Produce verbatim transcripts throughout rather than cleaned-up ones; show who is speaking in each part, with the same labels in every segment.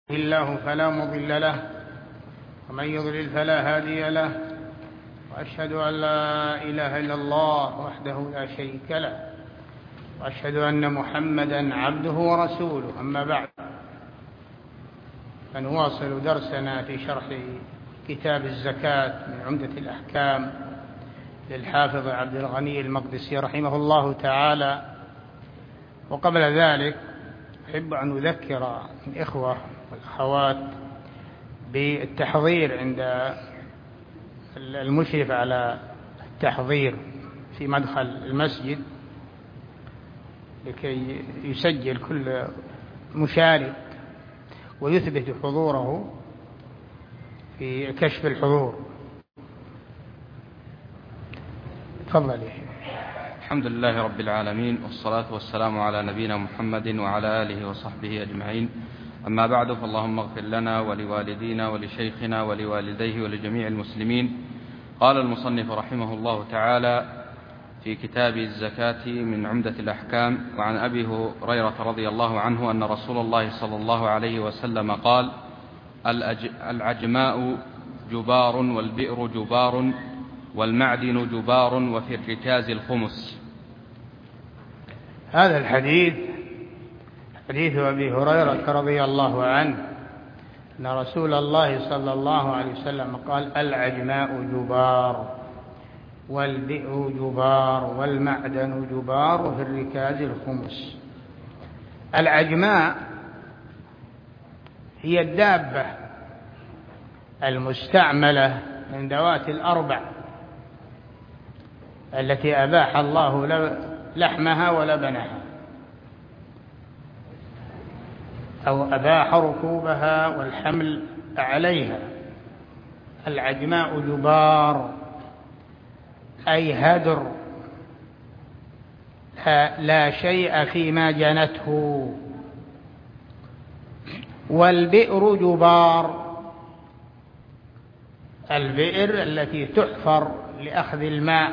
Speaker 1: الله فلا مضل له ومن يضلل فلا هادي له، وأشهد أن لا إله إلا الله وحده لا شريك له، وأشهد أن محمدا عبده ورسوله. أما بعد، فنواصل درسنا في شرح كتاب الزكاة من عمدة الأحكام للحافظ عبد الغني المقدسي رحمه الله تعالى. وقبل ذلك أحب أن أذكر الإخوة والأخوات بالتحضير عند المشرف على التحضير في مدخل المسجد لكي يسجل كل مشارك ويثبت حضوره في كشف الحضور. تفضل.
Speaker 2: الحمد لله رب العالمين، والصلاة والسلام على نبينا محمد وعلى آله وصحبه أجمعين. أما بعد، فاللهم اغفر لنا ولوالدينا ولشيخنا ولوالديه ولجميع المسلمين. قال المصنف رحمه الله تعالى في كتاب الزكاة من عمدة الأحكام: وعن أبي هريرة رضي الله عنه أن رسول الله صلى الله عليه وسلم قال: العجماء جبار، والبئر جبار، والمعدن جبار، وفي الركاز الخمس.
Speaker 1: هذا الحديث حديث أبي هريرة رضي الله عنه أن رسول الله صلى الله عليه وسلم قال: العجماء جبار، والبئر جبار، والمعدن جبار، وفي الركاز الخمس. العجماء هي الدابة المستعملة من ذوات الأربع التي أباح الله لحمها ولبنها، أو أباح ركوبها والحمل عليها. العجماء جبار أي هدر، لا شيء فيما جنته. والبئر جبار، البئر التي تحفر لأخذ الماء.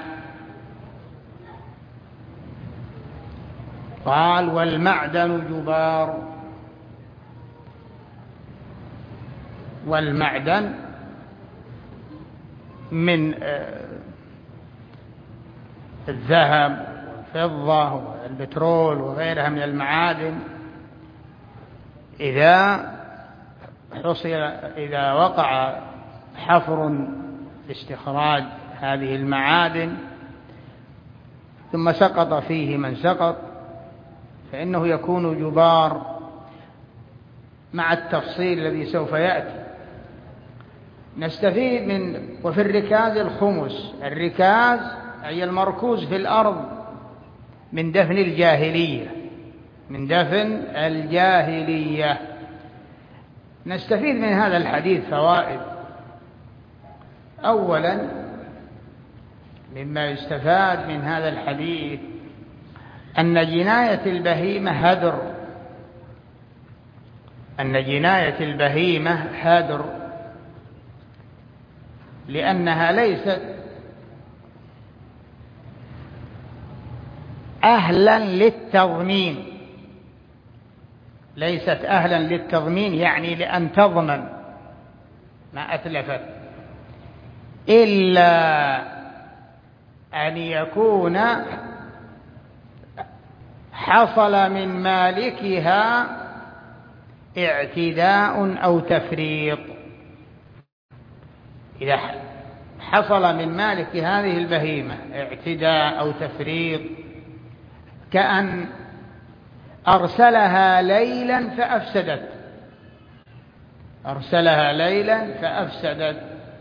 Speaker 1: قال: والمعدن جبار، والمعدن من الذهب والفضة والبترول وغيرها من المعادن. إذا حصل إذا وقع حفر لاستخراج هذه المعادن ثم سقط فيه من سقط، فإنه يكون جبار، مع التفصيل الذي سوف يأتي. نستفيد من وفي الركاز الخمس. الركاز أي المركوز في الأرض من دفن الجاهلية، من دفن الجاهلية. نستفيد من هذا الحديث فوائد. أولا، مما يستفاد من هذا الحديث أن جناية البهيمة هدر، أن جناية البهيمة هدر، لأنها ليست أهلا للتضمين. ليست أهلا للتضمين يعني لأن تضمن ما أتلفت، إلا أن يكون حصل من مالكها اعتداء أو تفريط. إذا حصل من مالك هذه البهيمة اعتداء أو تفريط، كأن أرسلها ليلا فأفسدت أرسلها ليلا فأفسدت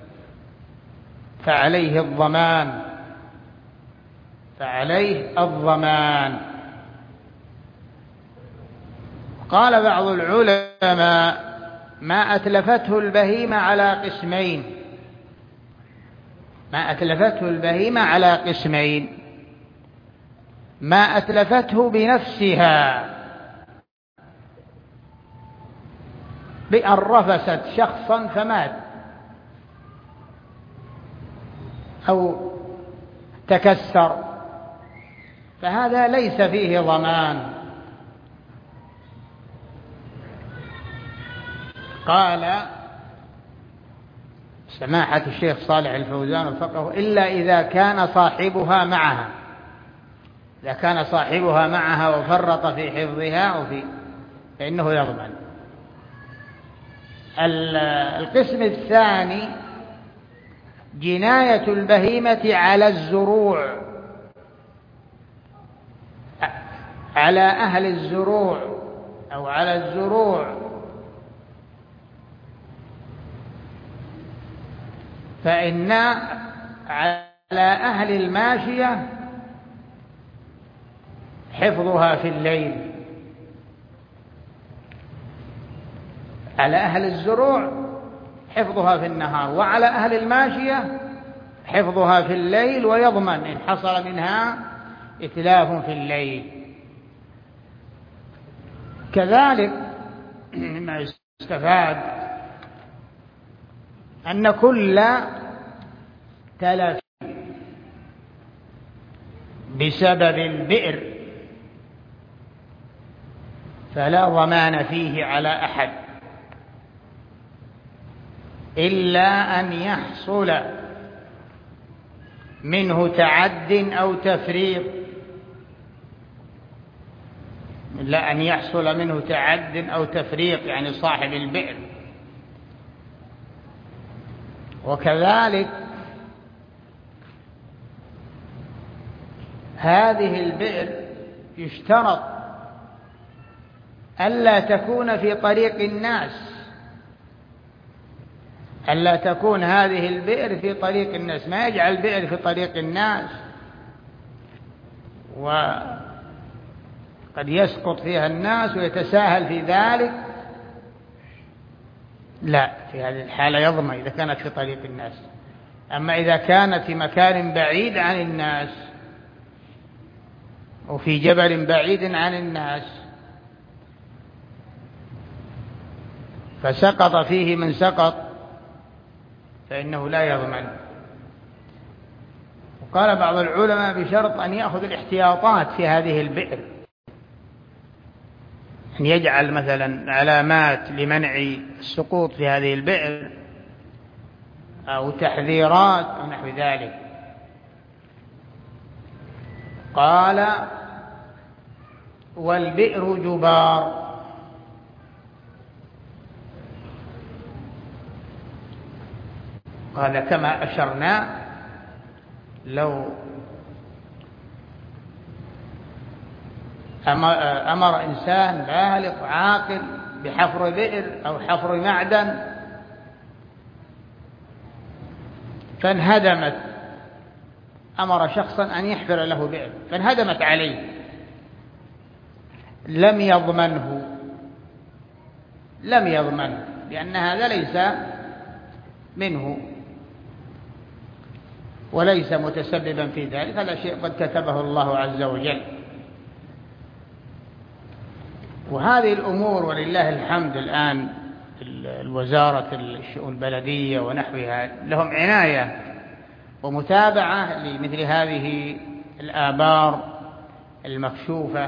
Speaker 1: فعليه الضمان فعليه الضمان. قال بعض العلماء: ما أتلفته البهيمة على قسمين ما أتلفته البهيمة على قسمين ما أتلفته بنفسها، بأن رفست شخصا فمات، أو تكسر، فهذا ليس فيه ضمان. قال سماحة الشيخ صالح الفوزان وفقه: إلا إذا كان صاحبها معها، إذا كان صاحبها معها وفرط في حفظها وفي فإنه يضمن. القسم الثاني جناية البهيمة على الزروع، على أهل الزروع أو على الزروع، فإن على أهل الماشية حفظها في الليل، على أهل الزروع حفظها في النهار، وعلى أهل الماشية حفظها في الليل، ويضمن إن حصل منها إتلاف في الليل. كذلك مما يستفاد أن كل تلف بسبب البئر فلا ضمان فيه على أحد إلا أن يحصل منه تعد أو تفريط، إلا أن يحصل منه تعد أو تفريط يعني صاحب البئر. وكذلك هذه البئر يشترط ألا تكون في طريق الناس، ألا تكون هذه البئر في طريق الناس، ما يجعل البئر في طريق الناس وقد يسقط فيها الناس ويتساهل في ذلك، لا، في هذه الحالة يضمن إذا كانت في طريق الناس. أما إذا كانت في مكان بعيد عن الناس وفي جبل بعيد عن الناس فسقط فيه من سقط فإنه لا يضمن. وقال بعض العلماء بشرط أن يأخذ الاحتياطات في هذه البئر، أن يجعل مثلا علامات لمنع السقوط في هذه البئر أو تحذيرات أو نحو ذلك. قال: والبئر جبار. قال كما أشرنا، لو أمر إنسان بالغ عاقل بحفر بئر أو حفر معدن فانهدمت، أمر شخصا أن يحفر له بئر فانهدمت عليه، لم يضمنه لم يضمنه لأن هذا ليس منه وليس متسببا في ذلك، هذا شيء قد كتبه الله عز وجل. وهذه الأمور ولله الحمد الآن الوزارة الشؤون البلدية ونحوها لهم عناية ومتابعة لمثل هذه الآبار المكشوفة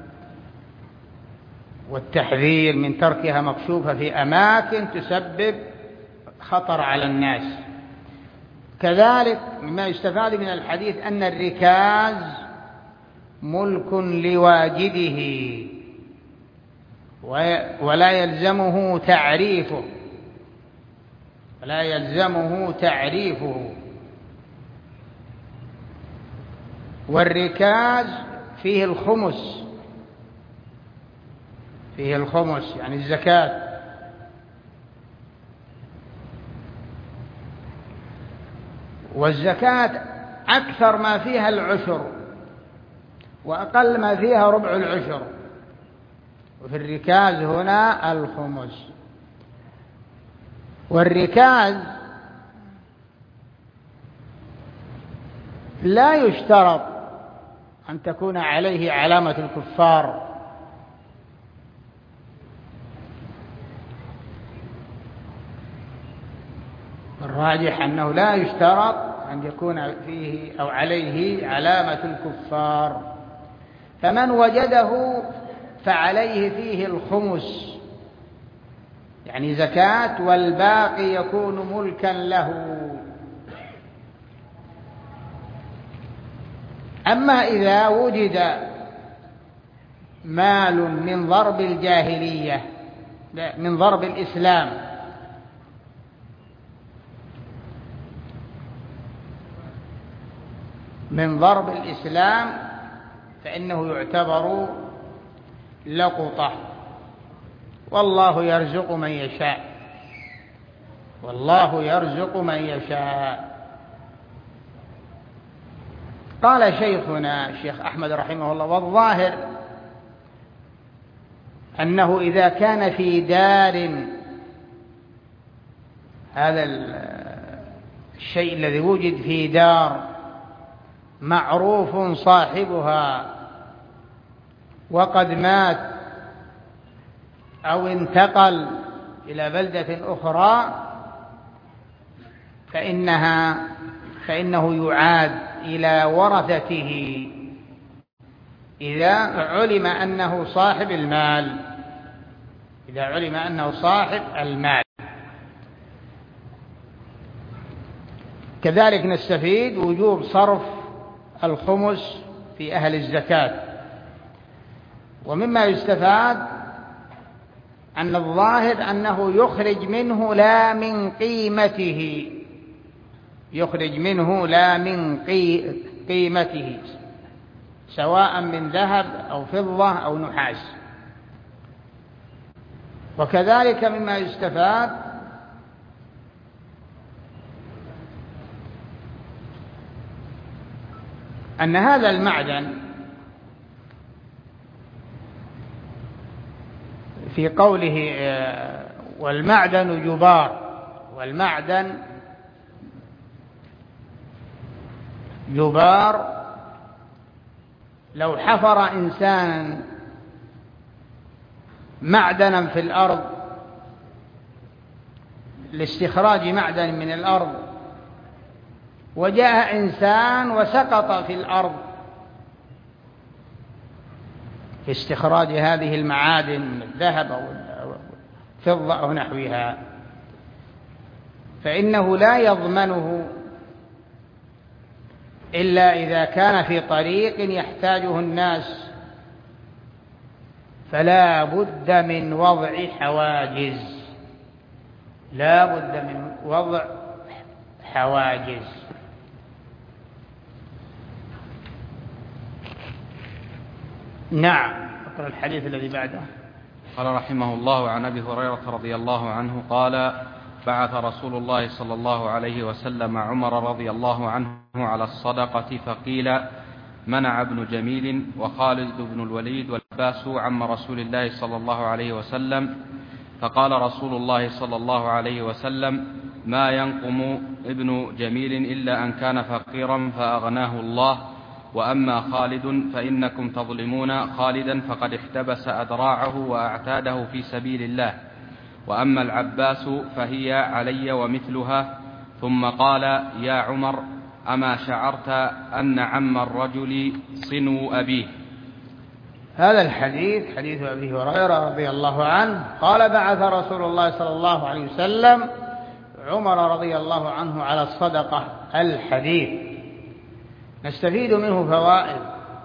Speaker 1: والتحذير من تركها مكشوفة في أماكن تسبب خطر على الناس. كذلك مما يستفاد من الحديث أن الركاز ملك لواجده ولا يلزمه تعريفه ولا يلزمه تعريفه والركاز فيه الخمس فيه الخمس يعني الزكاة. والزكاة أكثر ما فيها العشر وأقل ما فيها ربع العشر، وفي الركاز هنا الخمس. والركاز لا يشترط أن تكون عليه علامة الكفار، الراجح أنه لا يشترط أن يكون فيه أو عليه علامة الكفار، فمن وجده فعليه فيه الخمس يعني زكاة، والباقي يكون ملكا له. أما إذا وجد مال من ضرب الجاهلية، من ضرب الإسلام، من ضرب الإسلام فإنه يعتبر لقطة، والله يرزق من يشاء، والله يرزق من يشاء. قال شيخنا الشيخ أحمد رحمه الله: والظاهر أنه إذا كان في دار، هذا الشيء الذي وجد في دار معروف صاحبها وقد مات أو انتقل إلى بلدة أخرى، فإنها فإنه يعاد إلى ورثته إذا علم أنه صاحب المال، إذا علم أنه صاحب المال. كذلك نستفيد وجوب صرف الخمس في أهل الزكاة. ومما يستفاد أن الظاهر أنه يخرج منه لا من قيمته، يخرج منه لا من قيمته، سواء من ذهب أو فضة أو نحاس. وكذلك مما يستفاد أن هذا المعدن في قوله والمعدن جبار، والمعدن جبار، لو حفر إنسان معدنا في الأرض لاستخراج معدن من الأرض، وجاء إنسان وسقط في الأرض في استخراج هذه المعادن من الذهب أو الفضة أو نحوها، فإنه لا يضمنه إلا إذا كان في طريق يحتاجه الناس، فلا بد من وضع حواجز، لا بد من وضع حواجز. نعم، اقرأ الحديث الذي بعده.
Speaker 2: قال رحمه الله: عن أبي هريرة رضي الله عنه قال: بعث رسول الله صلى الله عليه وسلم عمر رضي الله عنه على الصدقة، فقيل: منع ابن جميل وخالد بن الوليد والعباس عم رسول الله صلى الله عليه وسلم. فقال رسول الله صلى الله عليه وسلم: ما ينقم ابن جميل إلا أن كان فقيرا فأغناه الله، وأما خالد فإنكم تظلمون خالدا فقد احتبس أدراعه وأعتاده في سبيل الله، وأما العباس فهي علي ومثلها. ثم قال: يا عمر، أما شعرت أن عم الرجل صنو أبيه؟
Speaker 1: هذا الحديث حديث أبي هريرة رضي الله عنه قال: بعث رسول الله صلى الله عليه وسلم عمر رضي الله عنه على الصدقة. الحديث نستفيد منه فوائد.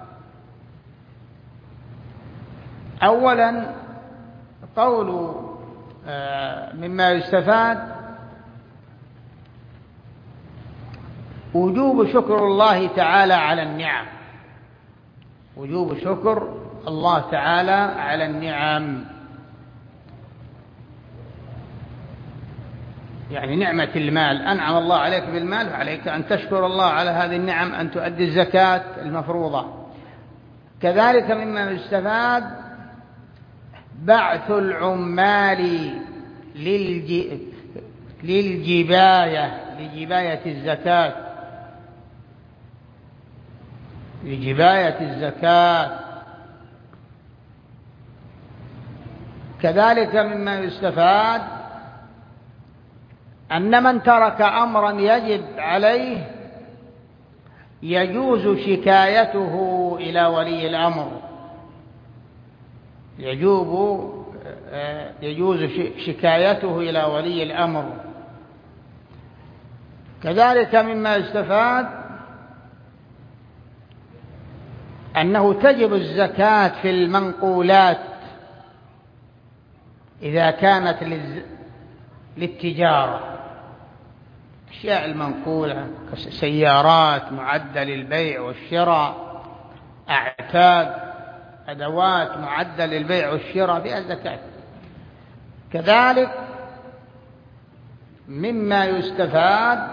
Speaker 1: أولا، قول مما يستفاد وجوب شكر الله تعالى على النعم، وجوب شكر الله تعالى على النعم، يعني نعمة المال، أنعم الله عليك بالمال، فعليك أن تشكر الله على هذه النعم، أن تؤدي الزكاة المفروضة. كذلك مما يستفاد بعث العمال للج... للجباية لجباية الزكاة لجباية الزكاة. كذلك مما يستفاد أن من ترك أمرا يجب عليه يجوز شكايته إلى ولي الأمر، يجوب يجوز شكايته إلى ولي الأمر. كذلك مما يستفاد أنه تجب الزكاة في المنقولات إذا كانت للتجارة، أشياء المنقولة كسيارات معدة للبيع والشراء، أعتاد، أدوات معدة للبيع والشراء فيها الزكاة. كذلك مما يستفاد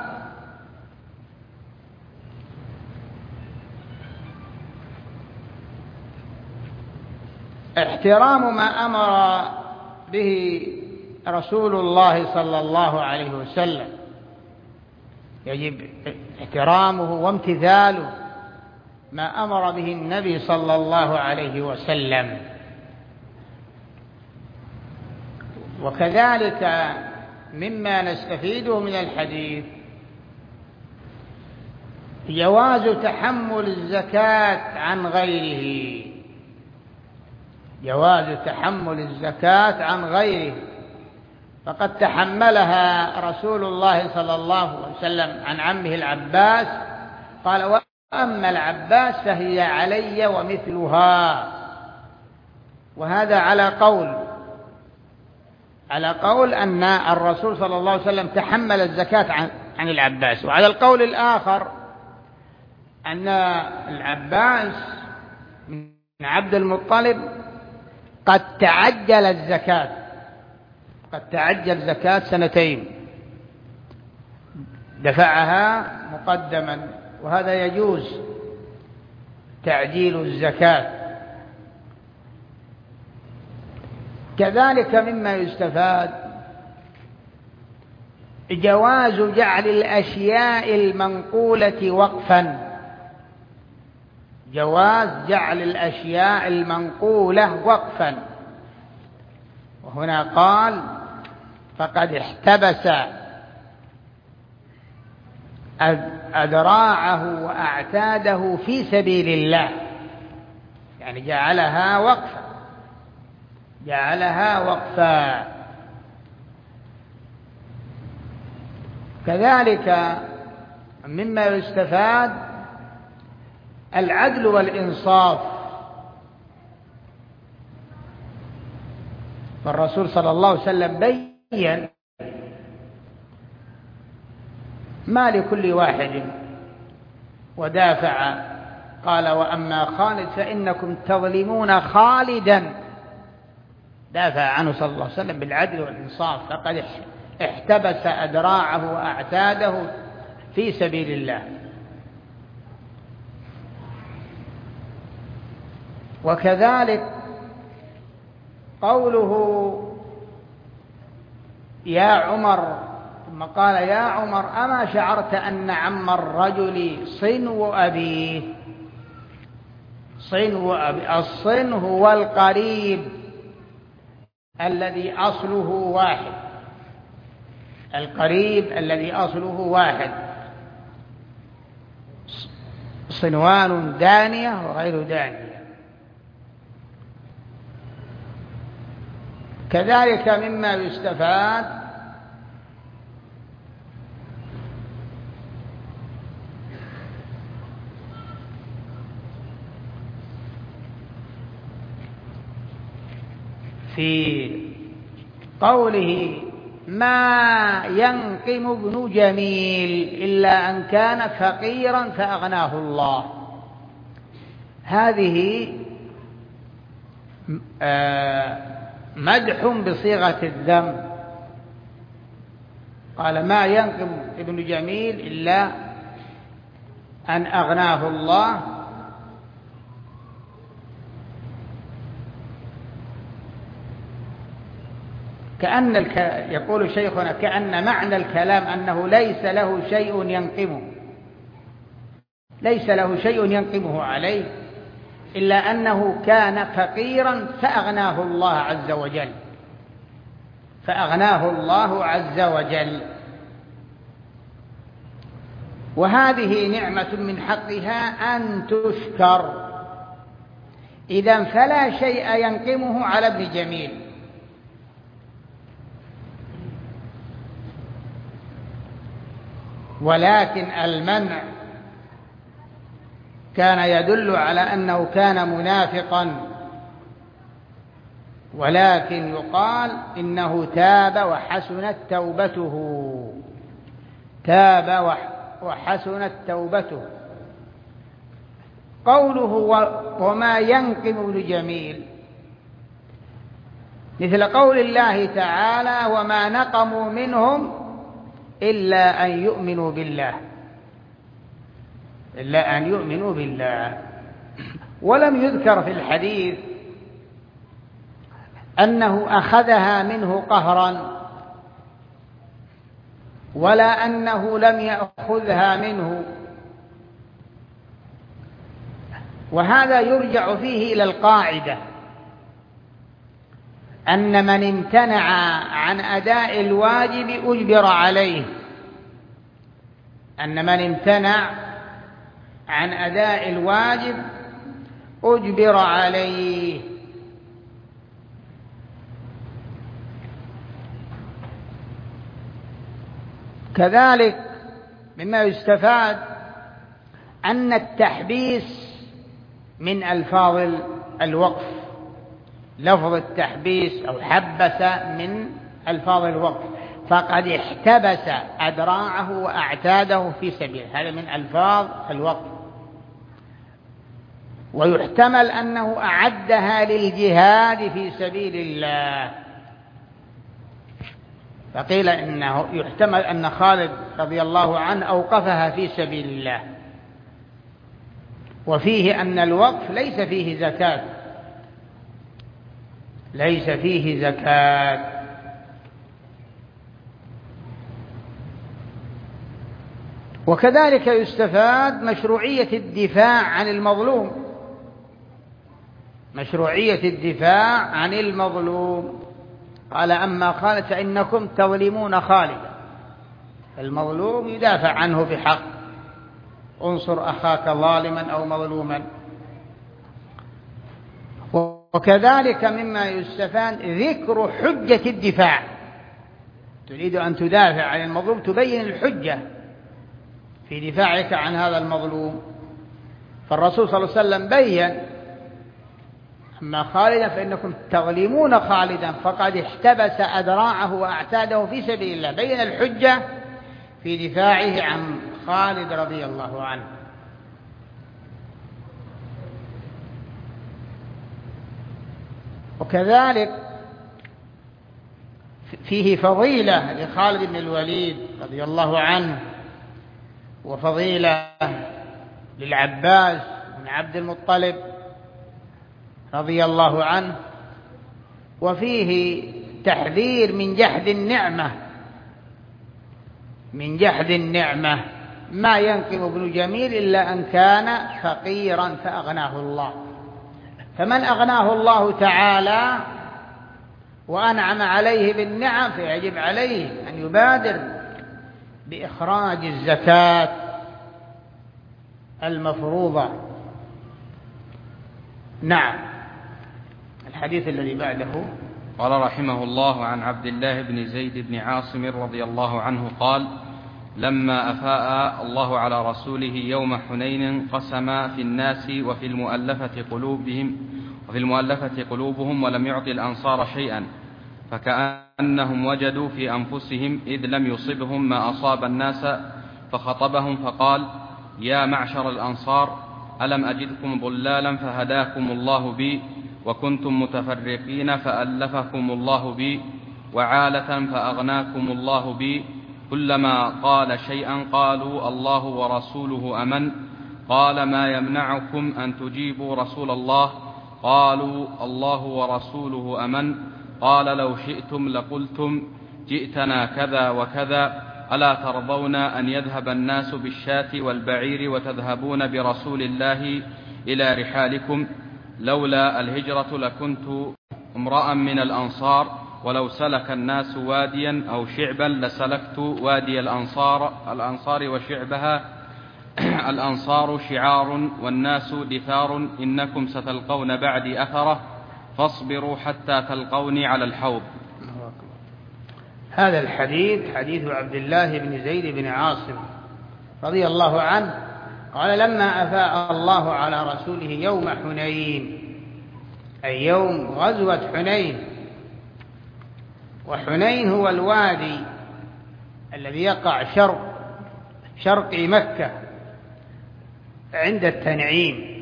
Speaker 1: احترام ما أمر به رسول الله صلى الله عليه وسلم، يجب احترامه وامتثاله ما أمر به النبي صلى الله عليه وسلم. وكذلك مما نستفيده من الحديث جواز تحمل الزكاة عن غيره، جواز تحمل الزكاة عن غيره، فقد تحملها رسول الله صلى الله عليه وسلم عن عمه العباس، قال: وأما العباس فهي علي ومثلها. وهذا على قول على قول أن الرسول صلى الله عليه وسلم تحمل الزكاة عن, عن العباس. وعلى القول الآخر أن العباس من عبد المطلب قد تعجل الزكاة قد تعجل زكاة سنتين، دفعها مقدما، وهذا يجوز تعجيل الزكاة. كذلك مما يستفاد جواز جعل الأشياء المنقولة وقفا، جواز جعل الأشياء المنقولة وقفا. وهنا قال: فقد احتبس أذراعه وأعتاده في سبيل الله، يعني جعلها وقفا جعلها وقفا. كذلك مما يستفاد العدل والإنصاف، فالرسول صلى الله عليه وسلم بين ما لكل واحد ودافع، قال: وأما خالد فإنكم تظلمون خالدا، دافع عنه صلى الله عليه وسلم بالعدل والإنصاف، فقد احتبس أذراعه وأعتاده في سبيل الله. وكذلك قوله: يا عمر، ثم قال: يا عمر أما شعرت أن عم الرجل صنو أبيه؟ صنو أبي، الصن هو القريب الذي أصله واحد، القريب الذي أصله واحد، صنوان دانية وغير دانية. كذلك مما يستفاد في قوله: ما ينقم ابن جميل إلا أن كان فقيرا فأغناه الله، هذه مدح بصيغة الذم. قال: ما ينقم ابن جميل إلا أن أغناه الله، كأن الك... يقول شيخنا: كأن معنى الكلام أنه ليس له شيء ينقمه ليس له شيء ينقمه عليه إلا أنه كان فقيرا فأغناه الله عز وجل فأغناه الله عز وجل وهذه نعمة من حقها أن تشكر. إذن فلا شيء ينقمه على ابن جميل، ولكن المنع كان يدل على أنه كان منافقا، ولكن يقال إنه تاب وحسنت توبته، تاب وحسنت توبته. قوله وما ينقم ابن جميل مثل قول الله تعالى وما نقموا منهم إلا أن يؤمنوا بالله، إلا أن يؤمنوا بالله. ولم يذكر في الحديث أنه أخذها منه قهرا، ولا أنه لم يأخذها منه، وهذا يرجع فيه إلى القاعدة أن من امتنع عن أداء الواجب أجبر عليه، أن من امتنع عن أداء الواجب أجبر عليه. كذلك مما يستفاد أن التحبيس من ألفاظ الوقف، لفظ التحبيس أو حبس من ألفاظ الوقف، فقد احتبس أدراعه وأعتاده في سبيله، هذا من ألفاظ الوقف. ويحتمل أنه أعدها للجهاد في سبيل الله، فقيل إنه يحتمل أن خالد رضي الله عنه أوقفها في سبيل الله. وفيه أن الوقف ليس فيه زكاة، ليس فيه زكاة. وكذلك يستفاد مشروعية الدفاع عن المظلوم، مشروعية الدفاع عن المظلوم. قال أما خالد فإنكم تظلمون خالدا، المظلوم يدافع عنه بحق، انصر أخاك ظالما أو مظلوما. وكذلك مما يستفاد ذكر حجة الدفاع، تريد أن تدافع عن المظلوم تبين الحجة في دفاعك عن هذا المظلوم. فالرسول صلى الله عليه وسلم بين أما خالدا فإنكم تظلمون خالدا فقد احتبس أدراعه وأعتاده في سبيل الله، بين الحجة في دفاعه عن خالد رضي الله عنه. وكذلك فيه فضيلة لخالد بن الوليد رضي الله عنه، وفضيلة للعباس بن عبد المطلب رضي الله عنه، وفيه تحذير من جحد النعمة، من جحد النعمة. ما ينقم ابن جميل إلا أن كان فقيرا فأغناه الله، فمن أغناه الله تعالى وأنعم عليه بالنعم فيجب عليه أن يبادر بإخراج الزكاة المفروضة. نعم. الحديث الذي بعده
Speaker 2: قال رحمه الله عن عبد الله بن زيد بن عاصم رضي الله عنه قال لما أفاء الله على رسوله يوم حنين قسم في الناس وفي المؤلفة قلوبهم وفي المؤلفة قلوبهم ولم يعطي الأنصار شيئا، فكأنهم وجدوا في أنفسهم إذ لم يصبهم ما أصاب الناس، فخطبهم فقال يا معشر الأنصار ألم أجدكم ضلالا فهداكم الله بي، وكنتم متفرقين فألفكم الله بي، وعالة فأغناكم الله بي، كلما قال شيئا قالوا الله ورسوله أمن، قال ما يمنعكم أن تجيبوا رسول الله؟ قالوا الله ورسوله أمن. قال لو شئتم لقلتم جئتنا كذا وكذا، ألا ترضون أن يذهب الناس بالشاة والبعير وتذهبون برسول الله إلى رحالكم؟ لولا الهجرة لكنت امرأ من الأنصار، ولو سلك الناس واديا أو شعبا لسلكت وادي الأنصار الأنصار وشعبها. الأنصار شعار والناس دثار، إنكم ستلقون بعدي أثرة، فاصبروا حتى تلقوني على الحوض.
Speaker 1: هذا الحديث حديث عبد الله بن زيد بن عاصم رضي الله عنه قال لما أفاء الله على رسوله يوم حنين، أي يوم غزوة حنين، وحنين هو الوادي الذي يقع شرق شرق مكة عند التنعيم.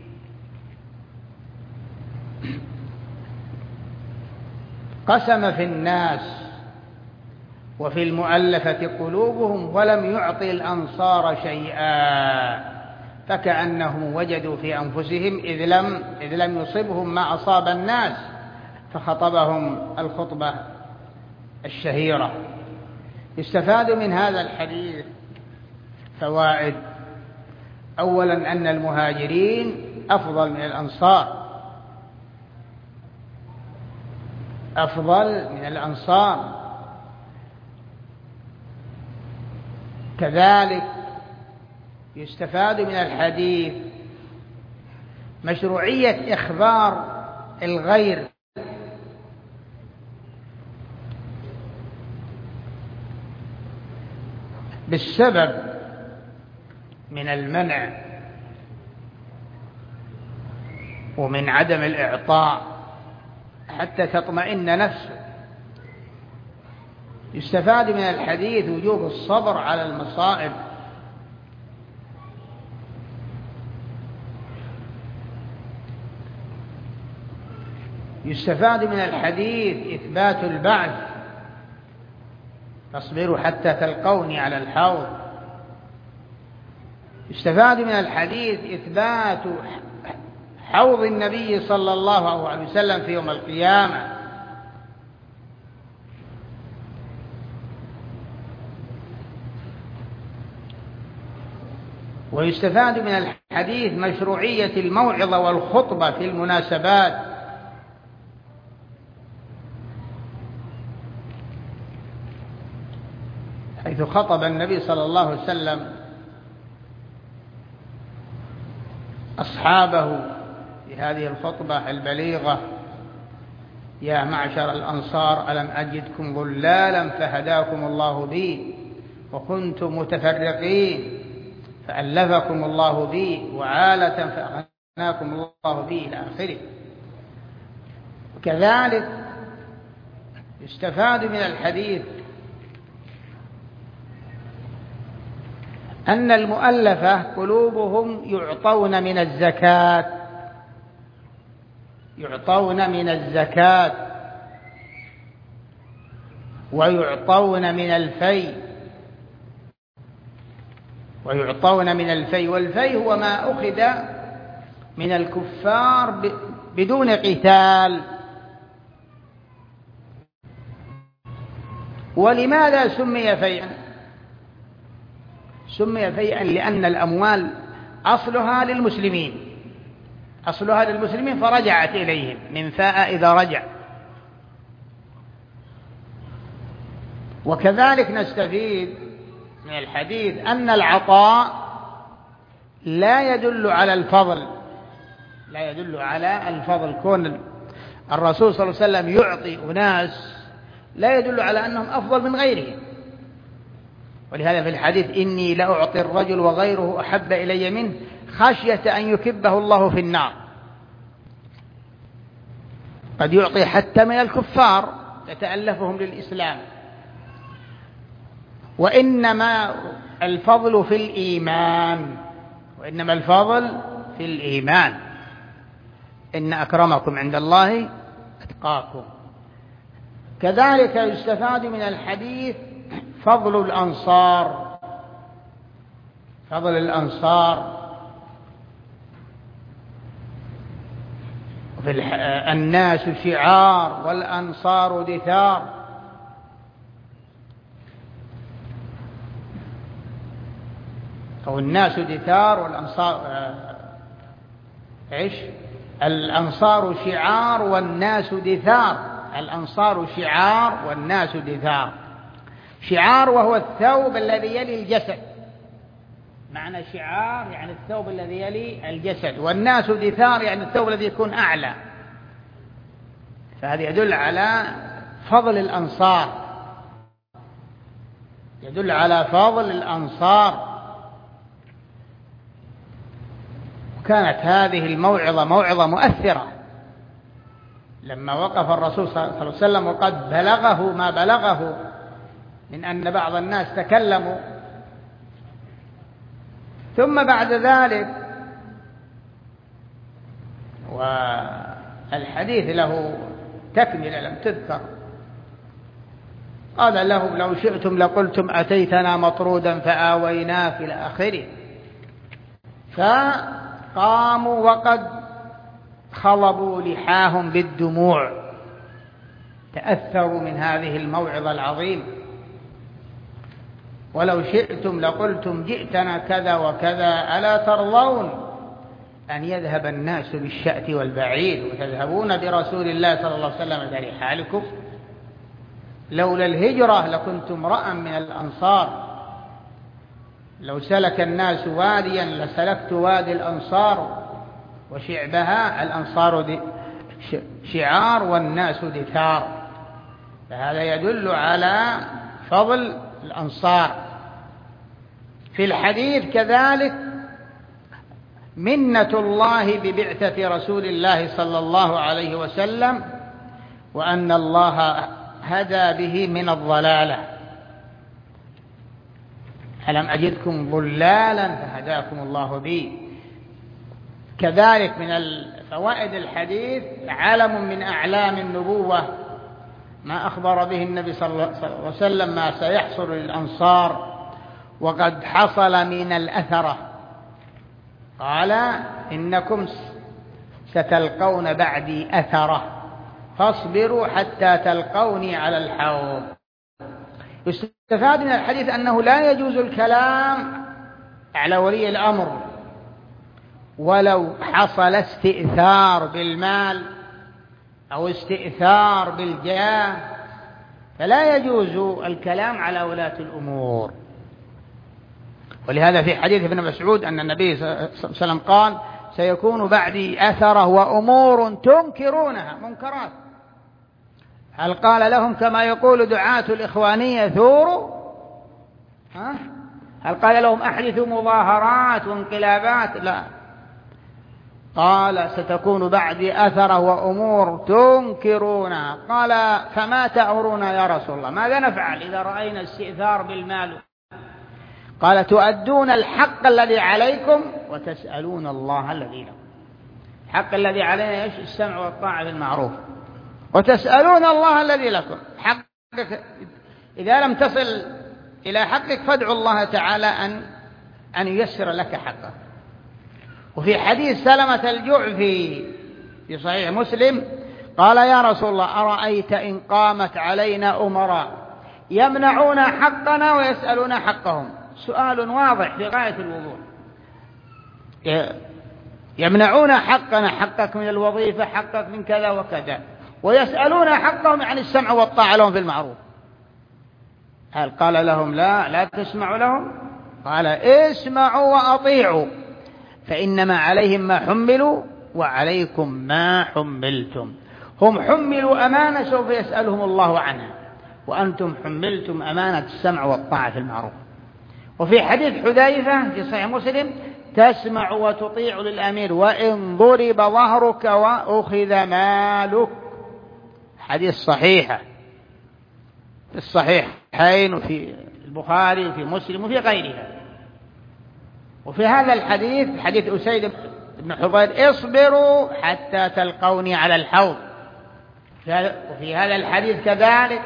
Speaker 1: قسم في الناس وفي المؤلفة قلوبهم ولم يعطي الأنصار شيئا، فكأنهم وجدوا في أنفسهم إذ لم, إذ لم يصبهم ما أصاب الناس، فخطبهم الخطبة الشهيرة. يستفاد من هذا الحديث فوائد: أولا أن المهاجرين أفضل من الأنصار، أفضل من الأنصار. كذلك يستفاد من الحديث مشروعية إخبار الغير بالسبب من المنع ومن عدم الإعطاء حتى تطمئن نفسه. يستفاد من الحديث وجوب الصبر على المصائب. يستفاد من الحديث إثبات البعث، فاصبروا حتى تلقوني على الحوض. يستفاد من الحديث إثبات حوض النبي صلى الله عليه وسلم في يوم القيامة. ويستفاد من الحديث مشروعية الموعظة والخطبة في المناسبات، حيث خطب النبي صلى الله عليه وسلم أصحابه في هذه الخطبة البليغة: يا معشر الأنصار ألم أجدكم ضلالا فهداكم الله بي، وكنتم متفرقين فألفكم الله بي، وعالة فأغناكم الله بي، إلى آخره. وكذلك يستفاد من الحديث أن المؤلفة قلوبهم يعطون من الزكاة، يعطون من الزكاة ويعطون من الفي ويعطون من الفي والفي هو ما أخذ من الكفار بدون قتال. ولماذا سمي فيئا؟ سمي فيئا لأن الأموال أصلها للمسلمين، أصلها للمسلمين فرجعت إليهم من فاء إذا رجع. وكذلك نستفيد من الحديث أن العطاء لا يدل على الفضل، لا يدل على الفضل. كون الرسول صلى الله عليه وسلم يعطي أناس لا يدل على أنهم أفضل من غيرهم. ولهذا في الحديث: إني لأعطي الرجل وغيره أحب إلي منه خشية أن يكبه الله في النار. قد يعطي حتى من الكفار يتألفهم للإسلام. وإنما الفضل في الإيمان، وإنما الفضل في الإيمان، إن أكرمكم عند الله أتقاكم. كذلك يستفاد من الحديث فضل الأنصار، فضل الأنصار. الناس شعار والأنصار دثار. أو الناس دثار والأنصار إيش؟ الأنصار شعار والناس دثار. الأنصار شعار والناس دثار. شعار وهو الثوب الذي يلي الجسد، معنى شعار يعني الثوب الذي يلي الجسد، والناس دثار يعني الثوب الذي يكون أعلى. فهذا يدل على فضل الأنصار، يدل على فضل الأنصار. وكانت هذه الموعظة موعظة مؤثرة لما وقف الرسول صلى الله عليه وسلم وقد بلغه ما بلغه من أن بعض الناس تكلموا. ثم بعد ذلك والحديث له تكملة لم تذكر، قال لهم لو شئتم لقلتم أتيتنا مطرودا فآويناك إلى آخره. فقاموا وقد خضبوا لحاهم بالدموع، تأثروا من هذه الموعظة العظيمة. ولو شئتم لقلتم جئتنا كذا وكذا ألا ترضون أن يذهب الناس بالشأت والبعيد وتذهبون برسول الله صلى الله عليه وسلم برحالكم؟ لولا الهجرة لكنت امرأ من الأنصار، لو سلك الناس واديا لسلكت وادي الأنصار وشعبها، الأنصار شعار والناس دثار. فهذا يدل على فضل الأنصار. في الحديث كذلك منة الله ببعثة رسول الله صلى الله عليه وسلم، وأن الله هدى به من الضلالة. ألم أجدكم ضلالا فهداكم الله به. كذلك من فوائد الحديث علم من أعلام النبوة ما أخبر به النبي صلى الله عليه وسلم ما سيحصل للأنصار وقد حصل من الأثرة. قال إنكم ستلقون بعدي أثرة فاصبروا حتى تلقوني على الحوض. يستفاد من الحديث أنه لا يجوز الكلام على ولي الأمر ولو حصل استئثار بالمال أو استئثار بالجاه، فلا يجوز الكلام على ولاة الأمور. ولهذا في حديث ابن مسعود أن النبي صلى الله عليه وسلم قال سيكون بعدي أثرة وأمور تنكرونها، منكرات. هل قال لهم كما يقول دعاة الإخوانية ثوروا؟ ها؟ هل قال لهم أحدثوا مظاهرات وانقلابات؟ لا، قال ستكون بعدي أثرة وأمور تنكرونها. قال فما تأمرون يا رسول الله؟ ماذا نفعل إذا رأينا استئثار بالمال؟ قال تؤدون الحق الذي عليكم وتسألون الله الذي لكم. الحق الذي علينا ايش؟ السمع والطاعة بالمعروف، وتسألون الله الذي لكم. حقك إذا لم تصل إلى حقك فادعوا الله تعالى أن أن ييسر لك حقك. وفي حديث سلمة الجعفي في صحيح مسلم قال يا رسول الله أرأيت إن قامت علينا أمراء يمنعون حقنا ويسألون حقهم؟ سؤال واضح في غاية الوضوح. يمنعون حقنا، حقك من الوظيفة، حقك من كذا وكذا، ويسألون حقهم عن السمع والطاعة لهم في المعروف. هل قال لهم لا لا تسمعوا لهم؟ قال اسمعوا وأطيعوا فإنما عليهم ما حملوا وعليكم ما حملتم. هم حملوا أمانة سوف يسألهم الله عنها، وأنتم حملتم أمانة السمع والطاعة في المعروف. وفي حديث حذيفة في صحيح مسلم تسمع وتطيع للأمير وإن ضرب ظهرك وأخذ مالك. حديث صحيحة في الصحيحين وفي البخاري وفي مسلم وفي غيرها. وفي هذا الحديث حديث أسيد بن حضير اصبروا حتى تلقوني على الحوض. وفي هذا الحديث كذلك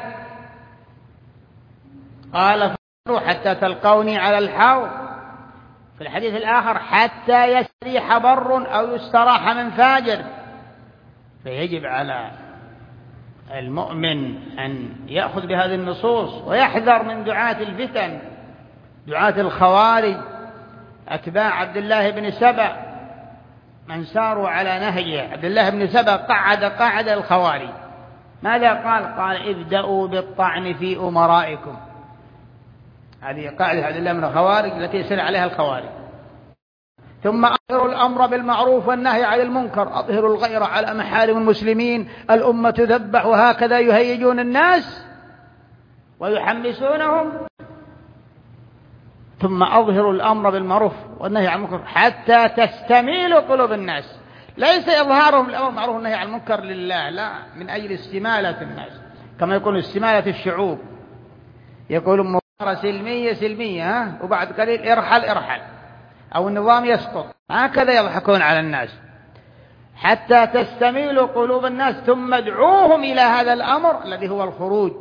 Speaker 1: قال اصبروا حتى تلقوني على الحوض. في الحديث الآخر حتى يستريح بر أو يستراح من فاجر. فيجب على المؤمن أن يأخذ بهذه النصوص ويحذر من دعاة الفتن، دعاة الخوارج، أتباع عبد الله بن سبأ من ساروا على نهجه. عبد الله بن سبأ قعد قاعد الخوارج. ماذا قال؟ قال ابدأوا بالطعن في أمرائكم. هذه قاعدة عبد الله من الخوارج التي يسير عليها الخوارج. ثم أظهروا الأمر بالمعروف والنهي عن المنكر، أظهروا الغير على محارم المسلمين، الأمة تذبح، وهكذا يهيجون الناس ويحمسونهم. ثم أظهر الأمر بالمعروف والنهي عن المنكر حتى تستميل قلوب الناس. ليس إظهارهم الأمر بالمعروف والنهي عن المنكر لله، لا، من أجل استمالة الناس، كما يقول استمالة الشعوب، يقول مظاهرة سلمية سلمية ها؟ وبعد قليل ارحل ارحل، أو النظام يسقط، هكذا يضحكون على الناس. حتى تستميل قلوب الناس ثم ادعوهم إلى هذا الأمر الذي هو الخروج.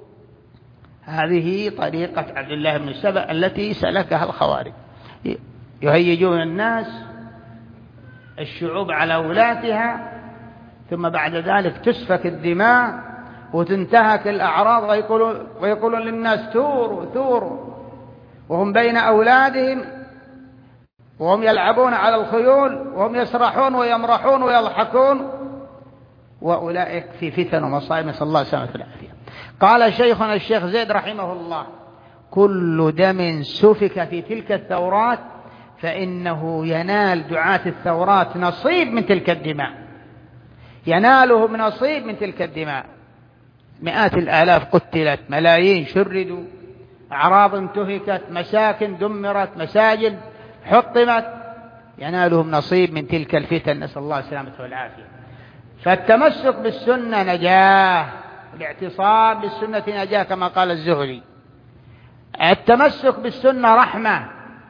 Speaker 1: هذه طريقة عبد الله بن سبأ التي سلكها الخوارج، يهيجون الناس الشعوب على ولاتها، ثم بعد ذلك تسفك الدماء وتنتهك الأعراض، ويقولون, ويقولون للناس ثوروا ثوروا، وهم بين أولادهم وهم يلعبون على الخيول وهم يسرحون ويمرحون ويضحكون، وأولئك في فتن ومصائب، نسأل الله السلامة والعافية. قال شيخنا الشيخ زيد رحمه الله: كل دم سفك في تلك الثورات فإنه ينال دعاة الثورات نصيب من تلك الدماء، ينالهم نصيب من تلك الدماء. مئات الآلاف قتلت، ملايين شردوا، أعراض انتهكت، مساكن دمرت، مساجد حطمت، ينالهم نصيب من تلك الفتن، نسأل الله السلامة والعافية. فالتمسك بالسنة نجاة، والاعتصام بالسنة نجاة كما قال الزهري. التمسك بالسنة رحمة،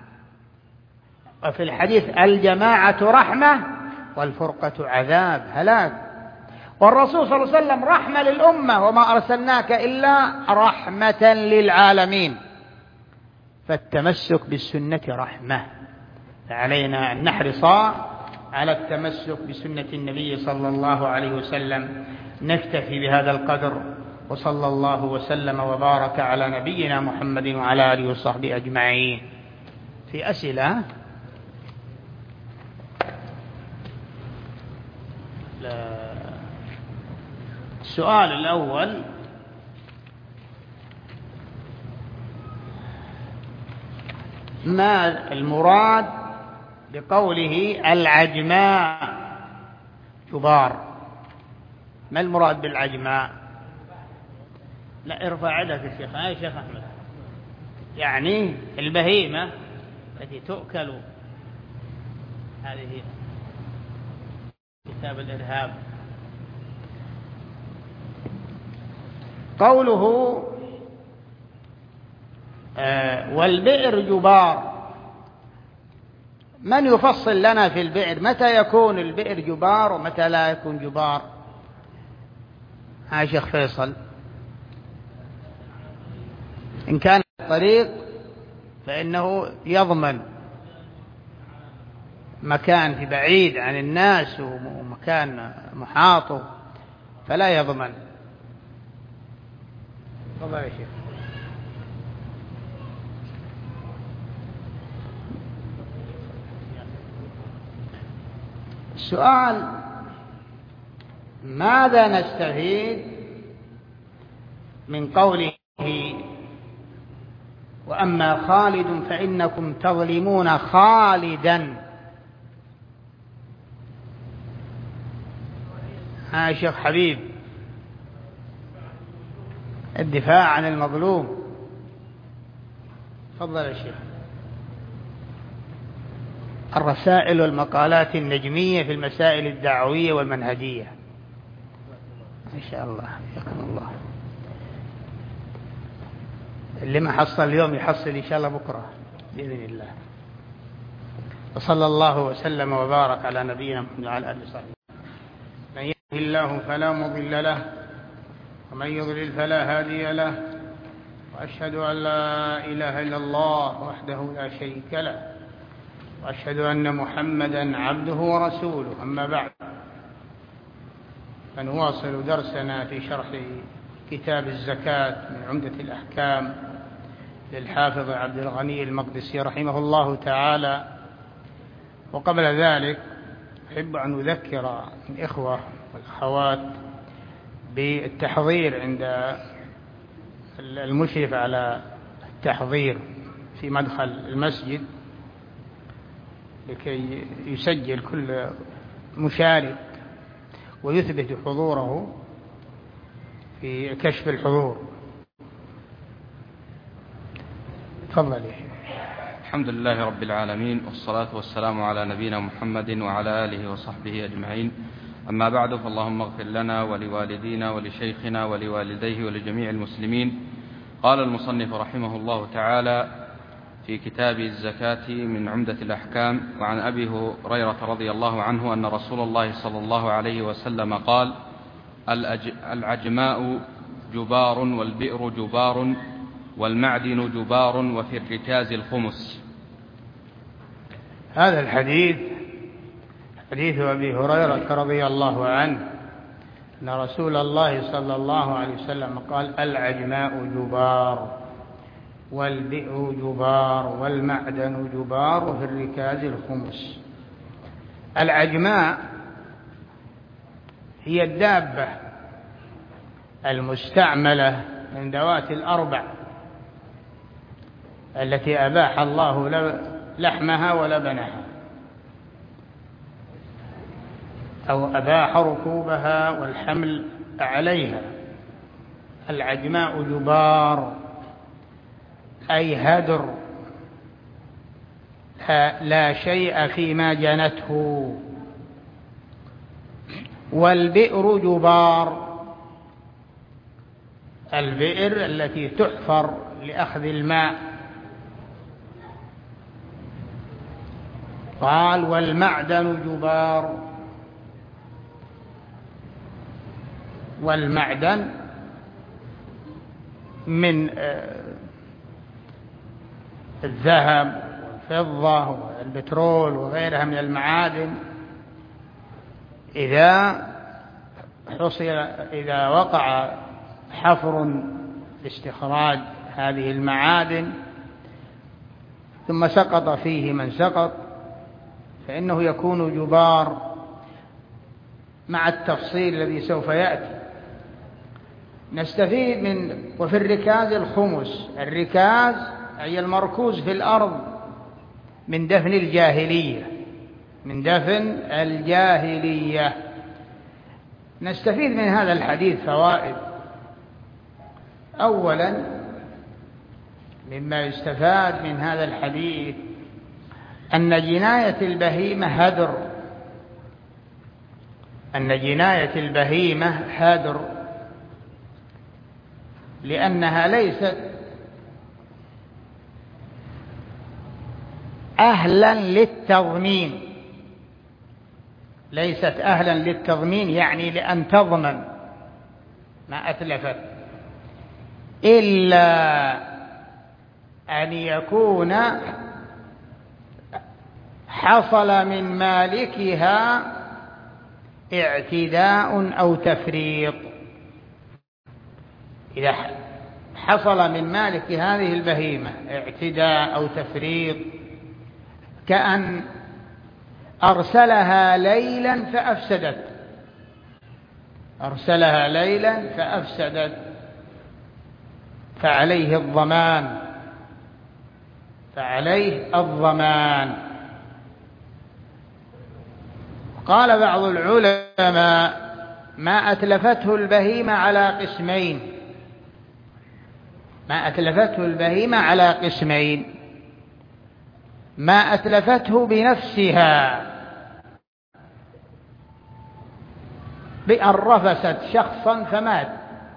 Speaker 1: وفي الحديث: الجماعة رحمة والفرقة عذاب هلاك. والرسول صلى الله عليه وسلم رحمة للأمة: وما أرسلناك إلا رحمة للعالمين. فالتمسك بالسنة رحمة، فعلينا أن نحرص على التمسك بسنة النبي صلى الله عليه وسلم. نكتفي بهذا القدر، وصلى الله وسلم وبارك على نبينا محمد وعلى آله وصحبه أجمعين. في أسئلة؟ لا. السؤال الأول: ما المراد بقوله العجماء جبار؟ ما المراد بالعجماء؟ لا، ارفع يدك يا شيخ. يا شيخ أحمد، يعني البهيمة التي تؤكل. هذه كتاب الإرهاب. قوله آه والبئر جبار، من يفصل لنا في البئر؟ متى يكون البئر جبار ومتى لا يكون جبار؟ ها شيخ فيصل. إن كان الطريق فإنه يضمن مكان في بعيد عن الناس ومكان محاط فلا يضمن. تفضل يا شيخ. السؤال: ماذا نستفيد من قوله وأما خالد فإنكم تظلمون خالدا؟ ها شيخ حبيب، الدفاع عن المظلوم. تفضل يا شيخ. الرسائل والمقالات النجمية في المسائل الدعوية والمنهجية. إن شاء الله، حياكم الله. اللي ما حصل اليوم يحصل إن شاء الله بكرة بإذن الله. وصلى الله وسلم وبارك على نبينا محمد وعلى آله وصحبه. من يهده الله فلا مضل له، ومن يضلل فلا هادي له، وأشهد أن لا إله إلا الله وحده لا شريك له، وأشهد أن محمدا عبده ورسوله. أما بعد، فنواصل درسنا في شرح كتاب الزكاة من عمدة الأحكام للحافظ عبد الغني المقدسي رحمه الله تعالى. وقبل ذلك أحب أن أذكر الإخوة والأخوات بالتحضير عند المشرف على التحضير في مدخل المسجد، لكي يسجل كل مشارك ويثبت حضوره في كشف الحضور. تفضل يا شيخ.
Speaker 2: الحمد لله رب العالمين، والصلاة والسلام على نبينا محمد وعلى آله وصحبه أجمعين. أما بعد، فاللهم اغفر لنا ولوالدينا ولشيخنا ولوالديه ولجميع المسلمين. قال المصنف رحمه الله تعالى في كتاب الزكاة من عمدة الأحكام: وعن أبي هريرة رضي الله عنه أن رسول الله صلى الله عليه وسلم قال: العجماء جبار، والبئر جبار، والمعدن جبار، وفي الركاز الخمس.
Speaker 1: هذا الحديث حديث أبي هريرة رضي الله عنه أن رسول الله صلى الله عليه وسلم قال: العجماء جبار، والبئر جبار، والمعدن جبار، وفي الركاز الخمس. العجماء هي الدابة المستعملة من ذوات الأربع التي أباح الله لحمها ولبنها، أو أباح ركوبها والحمل عليها. العجماء جبار أي هدر، لا شيء فيما جنته. والبئر جبار، البئر التي تحفر لأخذ الماء. قال: والمعدن جبار، والمعدن من الذهب والفضة والبترول وغيرها من المعادن. إذا حصل إذا وقع حفر لاستخراج هذه المعادن ثم سقط فيه من سقط فإنه يكون جبار، مع التفصيل الذي سوف يأتي. نستفيد من وفي الركاز الخمس. الركاز أي المركوز في الأرض من دفن الجاهلية، من دفن الجاهلية. نستفيد من هذا الحديث فوائد. أولا، مما يستفاد من هذا الحديث أن جناية البهيمة هدر، أن جناية البهيمة هدر لأنها ليست أهلا للتضمين، ليست أهلا للتضمين يعني لأن تضمن ما أتلفت، إلا أن يكون حصل من مالكها اعتداء أو تفريط. إذا حصل من مالك هذه البهيمة اعتداء أو تفريط، كأن أرسلها ليلا فأفسدت أرسلها ليلا فأفسدت فعليه الضمان فعليه الضمان قال بعض العلماء: ما أتلفته البهيمة على قسمين ما أتلفته البهيمة على قسمين ما أتلفته بنفسها، بأن رفست شخصا فمات،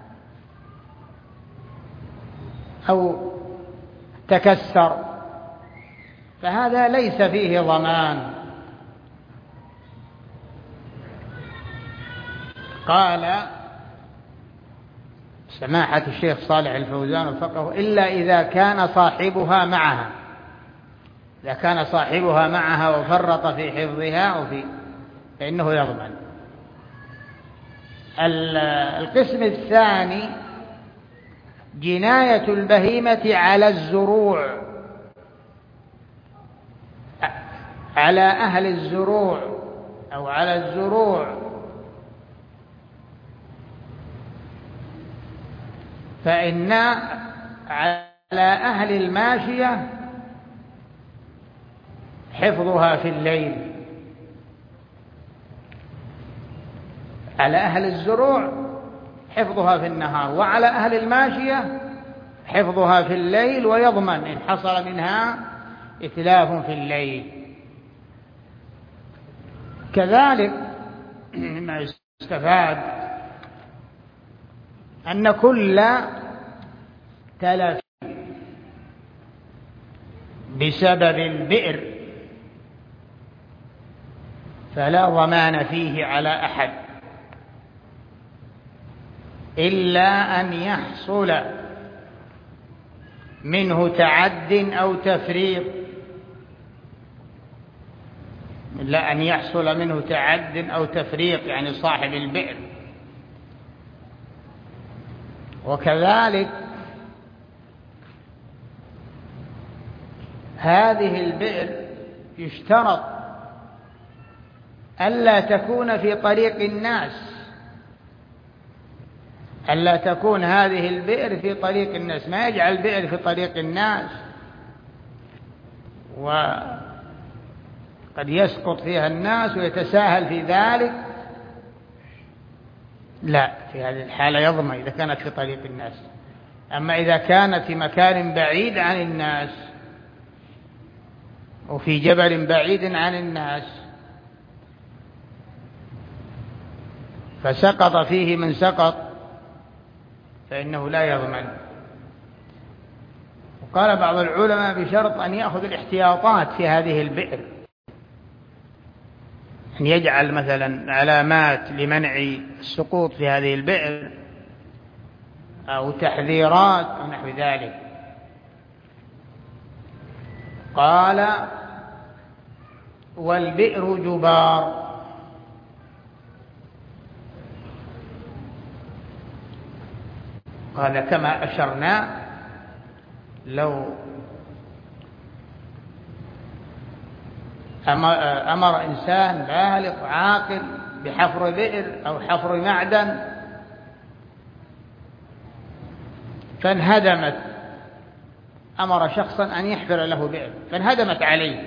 Speaker 1: أو تكسر، فهذا ليس فيه ضمان. قال سماحة الشيخ صالح الفوزان وفقه: إلا إذا كان صاحبها معها إذا كان صاحبها معها وفرط في حفظها وفي فإنه يضمن. القسم الثاني جناية البهيمة على الزروع، على أهل الزروع أو على الزروع، فإن على أهل الماشية حفظها في الليل، على أهل الزروع حفظها في النهار، وعلى أهل الماشية حفظها في الليل، ويضمن إن حصل منها إتلاف في الليل. كذلك مما يستفاد أن كل تلف بسبب البئر فلا ضمان فيه على أحد إلا أن يحصل منه تعد أو تفريط، إلا أن يحصل منه تعد أو تفريط يعني صاحب البئر. وكذلك هذه البئر يشترط ألا تكون في طريق الناس، ألا تكون هذه البئر في طريق الناس، ما يجعل البئر في طريق الناس وقد يسقط فيها الناس ويتساهل في ذلك، لا، في هذه الحالة يضمن إذا كانت في طريق الناس. أما إذا كانت في مكان بعيد عن الناس وفي جبل بعيد عن الناس فسقط فيه من سقط فإنه لا يضمن. وقال بعض العلماء بشرط أن يأخذ الاحتياطات في هذه البئر، أن يجعل مثلا علامات لمنع السقوط في هذه البئر أو تحذيرات أو نحو ذلك. قال والبئر جبار، هذا كما أشرنا لو أمر إنسان بالغ عاقل بحفر بئر أو حفر معدن فانهدمت، أمر شخصا أن يحفر له بئر فانهدمت عليه،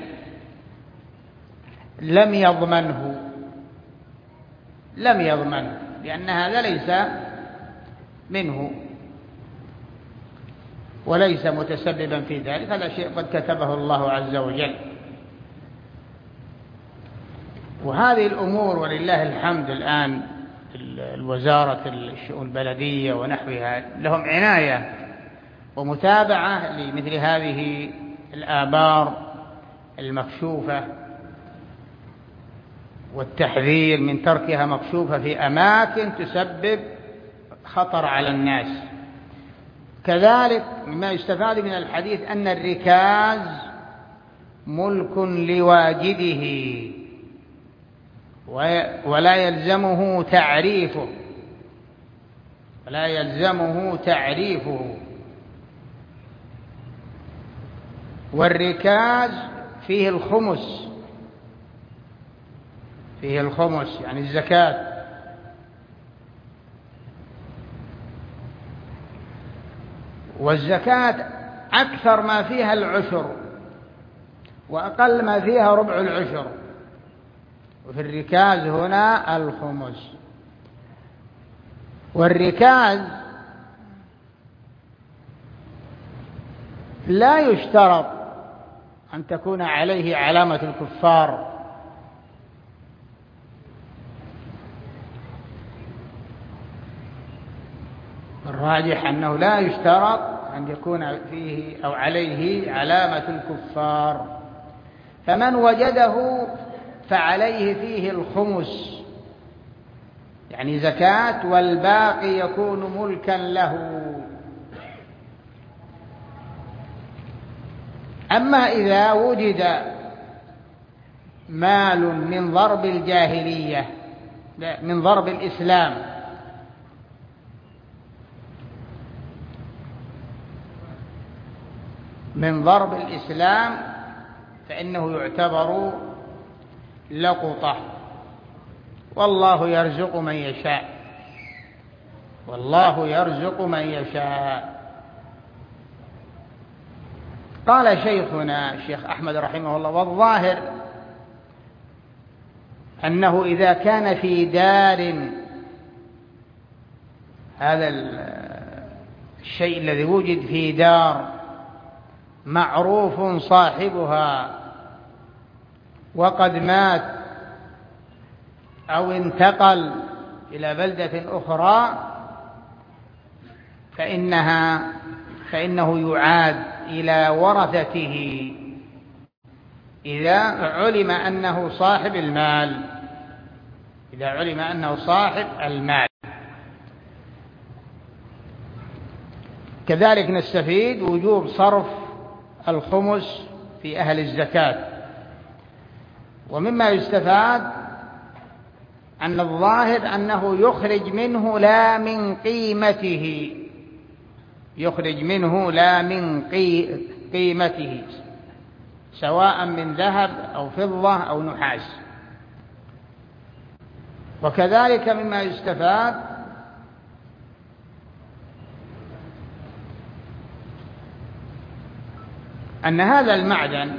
Speaker 1: لم يضمنه لم يضمنه لأن هذا ليس منه وليس متسببا في ذلك، هذا شيء قد كتبه الله عز وجل. وهذه الأمور ولله الحمد الآن الوزارة الشؤون البلدية ونحوها لهم عناية ومتابعة لمثل هذه الآبار المكشوفة والتحذير من تركها مكشوفة في أماكن تسبب خطر على الناس. كذلك مما يستفاد من الحديث أن الركاز ملك لواجده ولا يلزمه تعريفه ولا يلزمه تعريفه والركاز فيه الخمس فيه الخمس يعني الزكاة. والزكاة أكثر ما فيها العشر وأقل ما فيها ربع العشر، وفي الركاز هنا الخمس. والركاز لا يشترط أن تكون عليه علامة الكفار، الراجح أنه لا يشترط أن يكون فيه أو عليه علامة الكفار، فمن وجده فعليه فيه الخمس يعني زكاة، والباقي يكون ملكا له. أما إذا وجد مال من ضرب الجاهلية من ضرب الإسلام من ضرب الإسلام فإنه يعتبر لقطة، والله يرزق من يشاء والله يرزق من يشاء. قال شيخنا الشيخ أحمد رحمه الله والظاهر أنه إذا كان في دار هذا الشيء الذي وجد في دار معروف صاحبها وقد مات أو انتقل إلى بلدة أخرى فإنها فإنه يعاد إلى ورثته إذا علم أنه صاحب المال إذا علم أنه صاحب المال. كذلك نستفيد وجوب صرف الخمس في أهل الزكاة. ومما يستفاد أن الظاهر أنه يخرج منه لا من قيمته يخرج منه لا من قيمته سواء من ذهب أو فضة أو نحاس. وكذلك مما يستفاد أن هذا المعدن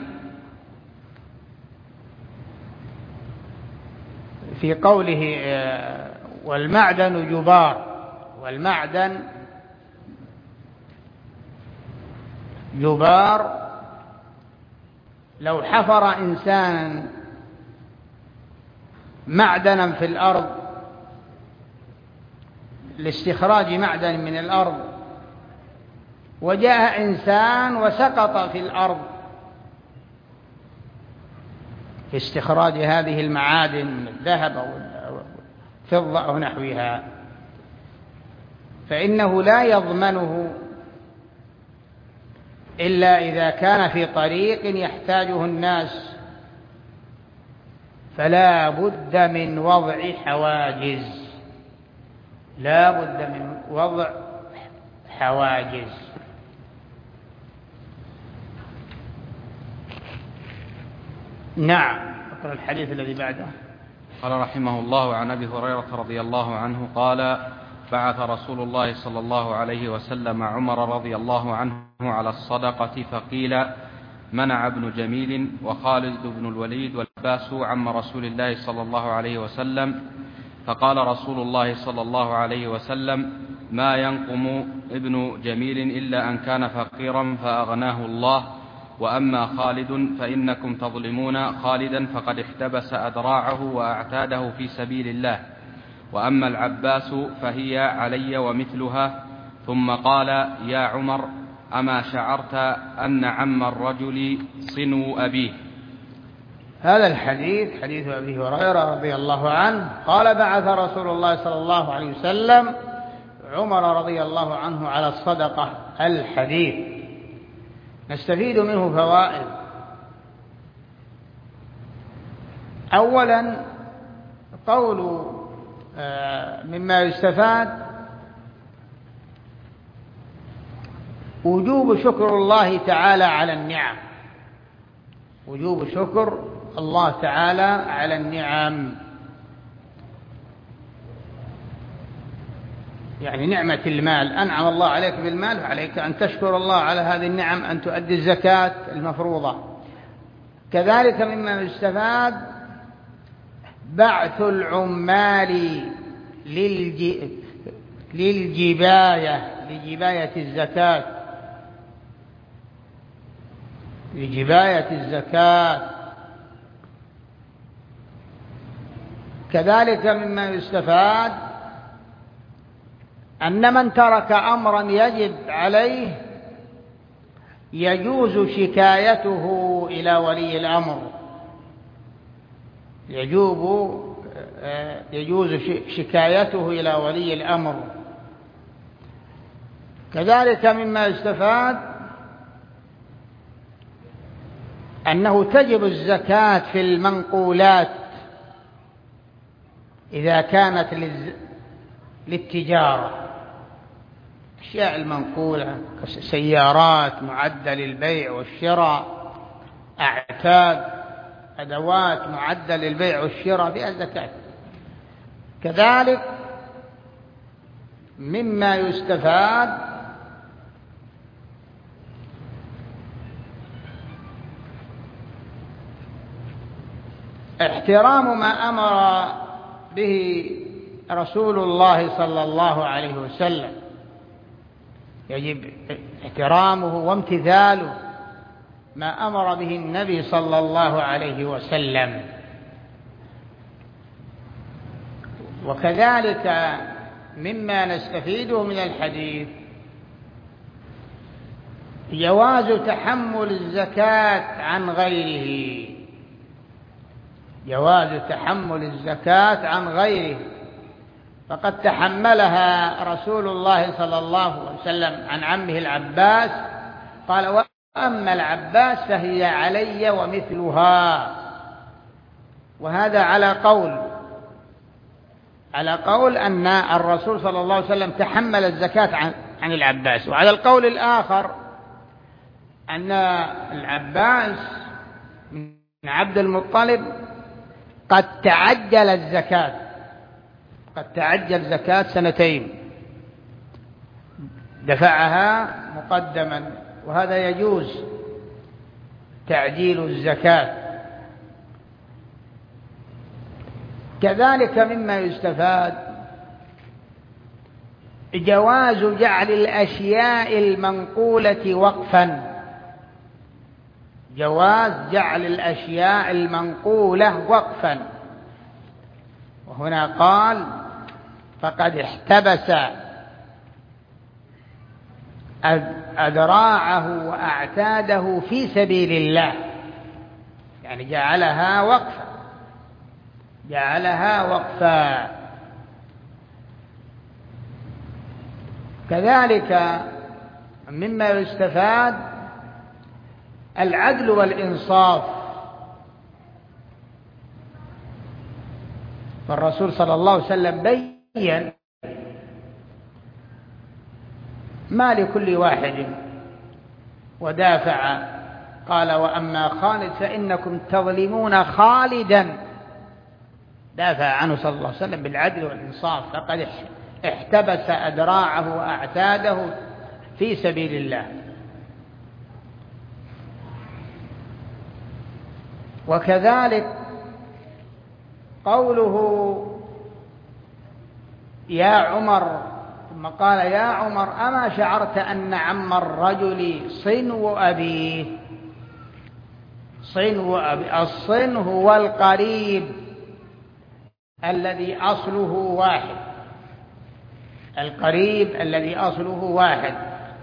Speaker 1: في قوله والمعدن جبار، والمعدن جبار لو حفر إنسان معدنا في الأرض لاستخراج معدن من الأرض وجاء إنسان وسقط في الأرض في استخراج هذه المعادن من الذهب أو الفضة أو نحوها، فإنه لا يضمنه إلا إذا كان في طريق يحتاجه الناس، فلا بد من وضع حواجز لا بد من وضع حواجز. نعم. اقرأ الحديث الذي بعده.
Speaker 2: قال رحمه الله عن أبي هريرة رضي الله عنه قال بعث رسول الله صلى الله عليه وسلم عمر رضي الله عنه على الصدقة فقيل منع ابن جميل وخالد بن الوليد والعباس عم رسول الله صلى الله عليه وسلم، فقال رسول الله صلى الله عليه وسلم ما ينقم ابن جميل إلا أن كان فقيرا فأغناه الله، وأما خالد فإنكم تظلمون خالدا فقد احتبس أدراعه وأعتاده في سبيل الله، وأما العباس فهي علي ومثلها. ثم قال يا عمر أما شعرت أن عم الرجل صنو أبيه.
Speaker 1: هذا الحديث حديث أبي هريرة رضي الله عنه قال بعث رسول الله صلى الله عليه وسلم عمر رضي الله عنه على الصدقة. الحديث نستفيد منه فوائد. أولا قول مما يستفاد وجوب شكر الله تعالى على النعم وجوب شكر الله تعالى على النعم، يعني نعمة المال، أنعم الله عليك بالمال فعليك أن تشكر الله على هذه النعم، أن تؤدي الزكاة المفروضة. كذلك مما يستفاد بعث العمال للجباية لجباية الزكاة لجباية الزكاة. كذلك مما يستفاد أن من ترك أمرا يجب عليه يجوز شكايته إلى ولي الأمر يجوز يجوز شكايته إلى ولي الأمر. كذلك مما يستفاد أنه تجب الزكاة في المنقولات إذا كانت للتجارة، أشياء المنقولة سيارات معدة للبيع والشراء، أعتاد، أدوات معدة للبيع والشراء فيها الزكاة. كذلك مما يستفاد احترام ما أمر به رسول الله صلى الله عليه وسلم، يجب احترامه وامتثاله ما أمر به النبي صلى الله عليه وسلم. وكذلك مما نستفيده من الحديث جواز تحمل الزكاة عن غيره، جواز تحمل الزكاة عن غيره، فقد تحملها رسول الله صلى الله عليه وسلم عن عمه العباس، قال: وأما العباس فهي علي ومثلها. وهذا على قول على قول أن الرسول صلى الله عليه وسلم تحمل الزكاة عن عن العباس. وعلى القول الآخر أن العباس من عبد المطلب قد تعجل الزكاة قد تعجل زكاة سنتين، دفعها مقدما، وهذا يجوز تعجيل الزكاة. كذلك مما يستفاد جواز جعل الأشياء المنقولة وقفا، جواز جعل الأشياء المنقولة وقفا. وهنا قال: فقد احتبس أذراعه وأعتاده في سبيل الله، يعني جعلها وقفا جعلها وقفا. كذلك مما يستفاد العدل والإنصاف، فالرسول صلى الله عليه وسلم بين ما لكل واحد ودافع، قال: وأما خالد فإنكم تظلمون خالدا، دافع عنه صلى الله عليه وسلم بالعدل والإنصاف، فقد احتبس أذراعه وأعتاده في سبيل الله. وكذلك قوله: يا عمر، ثم قال: يا عمر أما شعرت أن عم الرجل صنو أبيه؟ صنو أبيه، الصن هو القريب الذي أصله واحد، القريب الذي أصله واحد،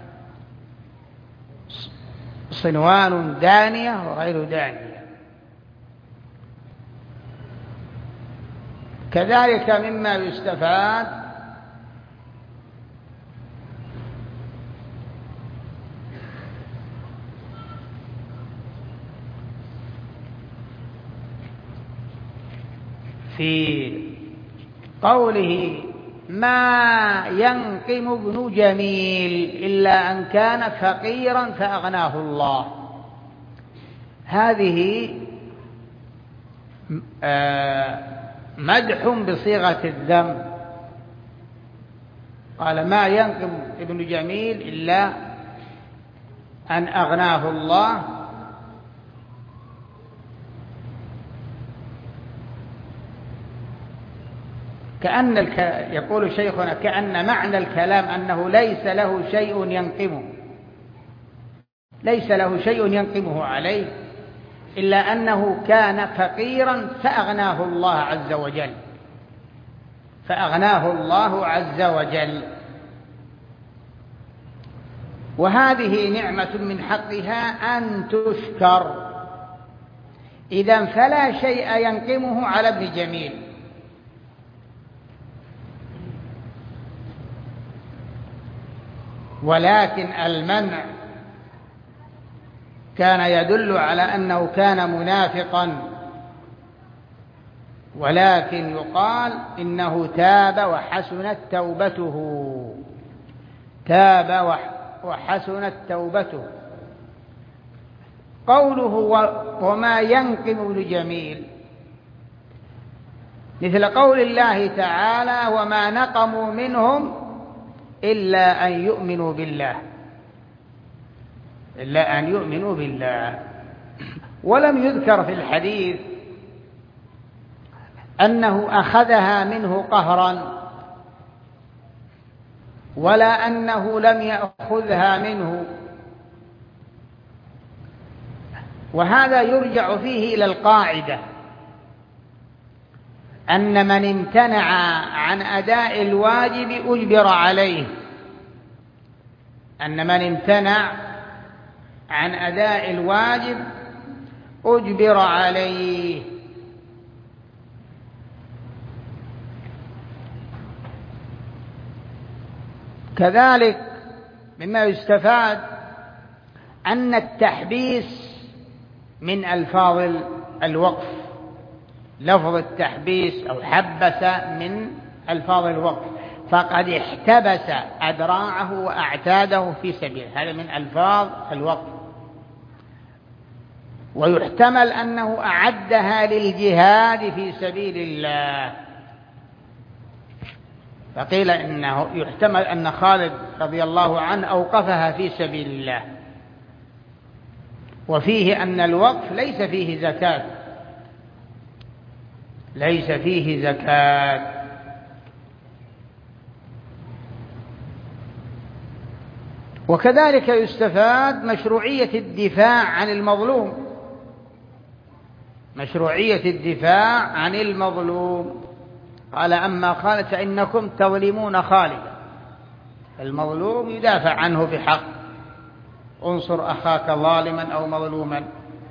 Speaker 1: صنوان دانية وغير دانية. كذلك مما يستفاد في قوله: ما ينقم ابن جميل إلا أن كان فقيرا فأغناه الله. هذه مدح بصيغة الذم، قال: ما ينقم ابن جميل إلا أن أغناه الله. كأن الك... يقول شيخنا: كأن معنى الكلام أنه ليس له شيء ينقمه ليس له شيء ينقمه عليه، إلا أنه كان فقيرا فأغناه الله عز وجل فأغناه الله عز وجل وهذه نعمة من حقها أن تشكر. إذن فلا شيء ينقمه على ابن جميل. ولكن المنع كان يدل على أنه كان منافقا، ولكن يقال إنه تاب وحسنت توبته تاب وحسنت توبته. قوله وما ينقم ابن جميل مثل قول الله تعالى: وما نقموا منهم إلا أن يؤمنوا بالله إلا أن يؤمنوا بالله. ولم يذكر في الحديث أنه أخذها منه قهرا، ولا أنه لم يأخذها منه، وهذا يرجع فيه إلى القاعدة أن من امتنع عن أداء الواجب أجبر عليه، أن من امتنع عن أداء الواجب أجبر عليه. كذلك مما يستفاد أن التحبيس من ألفاظ الوقف، لفظ التحبيس أو حبس من ألفاظ الوقف، فقد احتبس أدراعه وأعتاده في سبيله، هذا من ألفاظ الوقف. ويحتمل أنه أعدها للجهاد في سبيل الله، فقيل إنه يحتمل أن خالد رضي الله عنه أوقفها في سبيل الله. وفيه أن الوقف ليس فيه زكاة، ليس فيه زكاة. وكذلك يستفاد مشروعية الدفاع عن المظلوم، مشروعية الدفاع عن المظلوم. قال أما خالد فإنكم تظلمون خالدا، المظلوم يدافع عنه بحق، انصر أخاك ظالما أو مظلوما.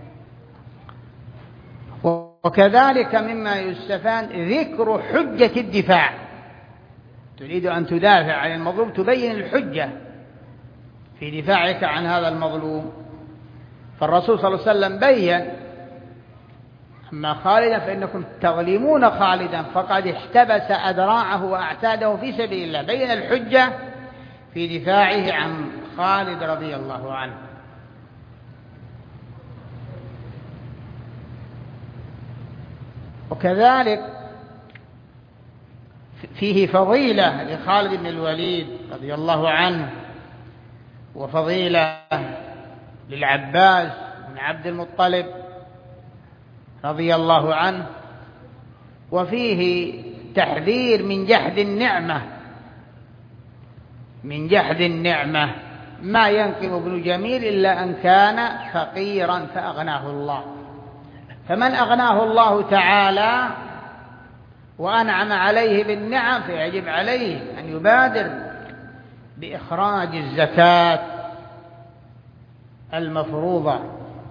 Speaker 1: وكذلك مما يستفاد ذكر حجة الدفاع، تريد أن تدافع عن المظلوم تبين الحجة في دفاعك عن هذا المظلوم. فالرسول صلى الله عليه وسلم بين أما خالدا فإنكم تظلمون خالدا فقد احتبس أدراعه وأعتاده في سبيل الله، بين الحجة في دفاعه عن خالد رضي الله عنه. وكذلك فيه فضيلة لخالد بن الوليد رضي الله عنه، وفضيلة للعباس بن عبد المطلب رضي الله عنه، وفيه تحذير من جحد النعمة، من جحد النعمة. ما ينقم ابن جميل إلا أن كان فقيرا فأغناه الله، فمن أغناه الله تعالى وأنعم عليه بالنعم فيجب عليه أن يبادر بإخراج الزكاة المفروضة.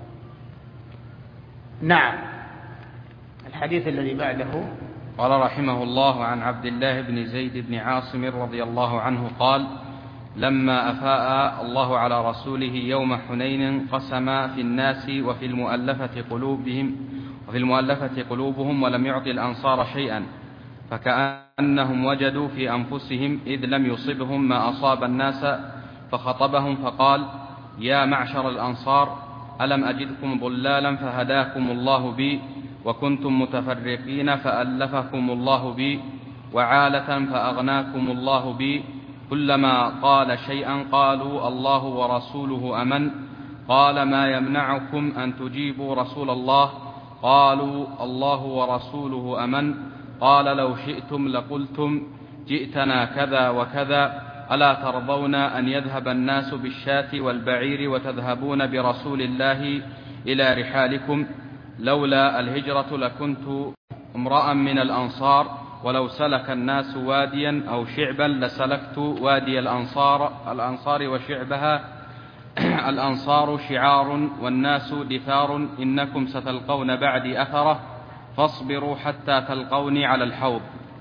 Speaker 1: نعم. الحديث الذي بعده
Speaker 2: قال رحمه الله عن عبد الله بن زيد بن عاصم رضي الله عنه قال: لما أفاء الله على رسوله يوم حنين قسم في الناس وفي المؤلفة قلوبهم وفي المؤلفة قلوبهم ولم يعط الأنصار شيئا، فكأنهم وجدوا في أنفسهم إذ لم يصبهم ما أصاب الناس، فخطبهم فقال: يا معشر الأنصار، ألم أجدكم ضلالا فهداكم الله بي، وكنتم متفرقين فألفكم الله بي، وعالة فأغناكم الله بي. كلما قال شيئا قالوا الله ورسوله أمن. قال: ما يمنعكم أن تجيبوا رسول الله؟ قالوا الله ورسوله أمن. قال: لو شئتم لقلتم جئتنا كذا وكذا، ألا ترضون أن يذهب الناس بالشاة والبعير وتذهبون برسول الله إلى رحالكم؟ لولا الهجرة لكنت امرأ من الأنصار، ولو سلك الناس واديا أو شعبا لسلكت وادي الأنصار الأنصار وشعبها. الأنصار شعار والناس دثار، إنكم ستلقون بعدي أثرة، فاصبروا حتى تلقوني على الحوض.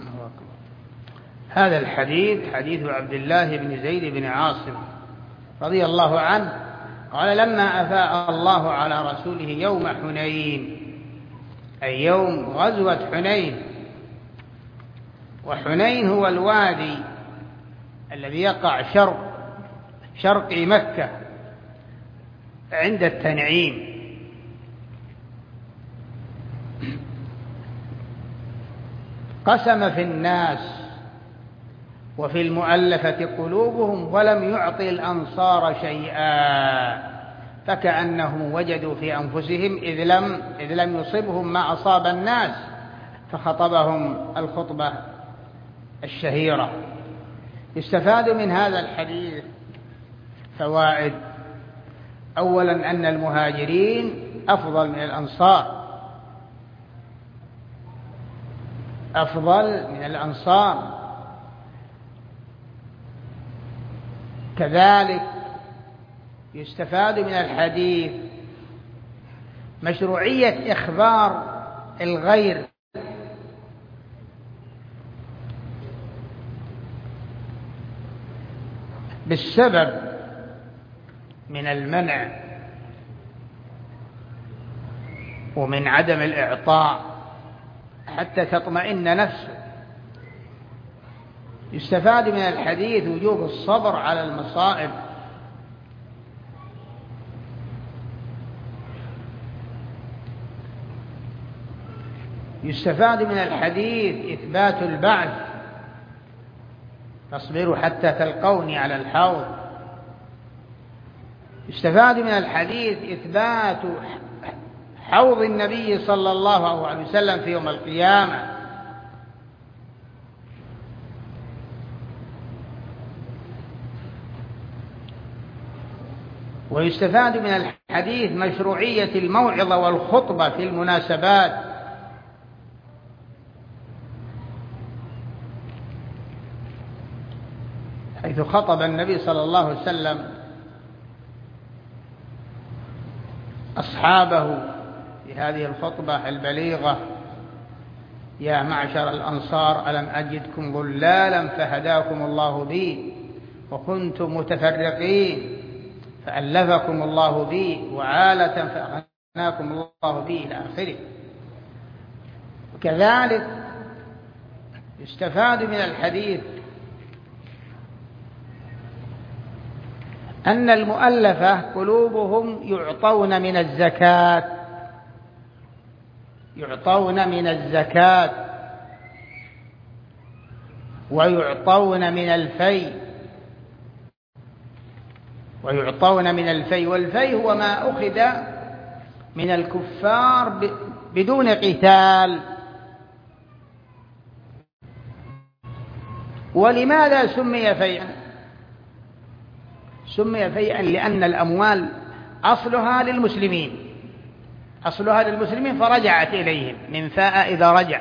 Speaker 1: هذا الحديث حديث عبد الله بن زيد بن عاصم رضي الله عنه قال: لما أفاء الله على رسوله يوم حنين، أي يوم غزوة حنين. وحنين هو الوادي الذي يقع شرق شرق مكة عند التنعيم. قسم في الناس وفي المؤلفة قلوبهم ولم يعطي الأنصار شيئا، فكأنهم وجدوا في أنفسهم إذ لم, إذ لم يصبهم ما أصاب الناس، فخطبهم الخطبة الشهيرة. يستفاد من هذا الحديث فوائد: أولا أن المهاجرين أفضل من الأنصار، أفضل من الأنصار. كذلك يستفاد من الحديث مشروعية إخبار الغير بالسبب من المنع ومن عدم الإعطاء حتى تطمئن نفسه. يستفاد من الحديث وجوب الصبر على المصائب، يستفاد من الحديث إثبات البعث، فاصبروا حتى تلقوني على الحوض. يستفاد من الحديث إثبات حوض النبي صلى الله عليه وسلم في يوم القيامة. ويستفاد من الحديث مشروعية الموعظة والخطبة في المناسبات، حيث خطب النبي صلى الله عليه وسلم أصحابه في هذه الخطبة البليغة: يا معشر الأنصار ألم أجدكم ضلالا فهداكم الله بي، وكنتم متفرقين فألفكم الله بي، وعالة فأغناكم الله بي، إلى آخره. وكذلك يستفاد من الحديث أن المؤلفة قلوبهم يعطون من الزكاة، يعطون من الزكاة ويعطون من الفي ويعطون من الفي والفي هو ما أخذ من الكفار بدون قتال. ولماذا سمي فيئا؟ سمي فيئا لأن الأموال أصلها للمسلمين، أصلها للمسلمين فرجعت إليهم من فاء إذا رجع.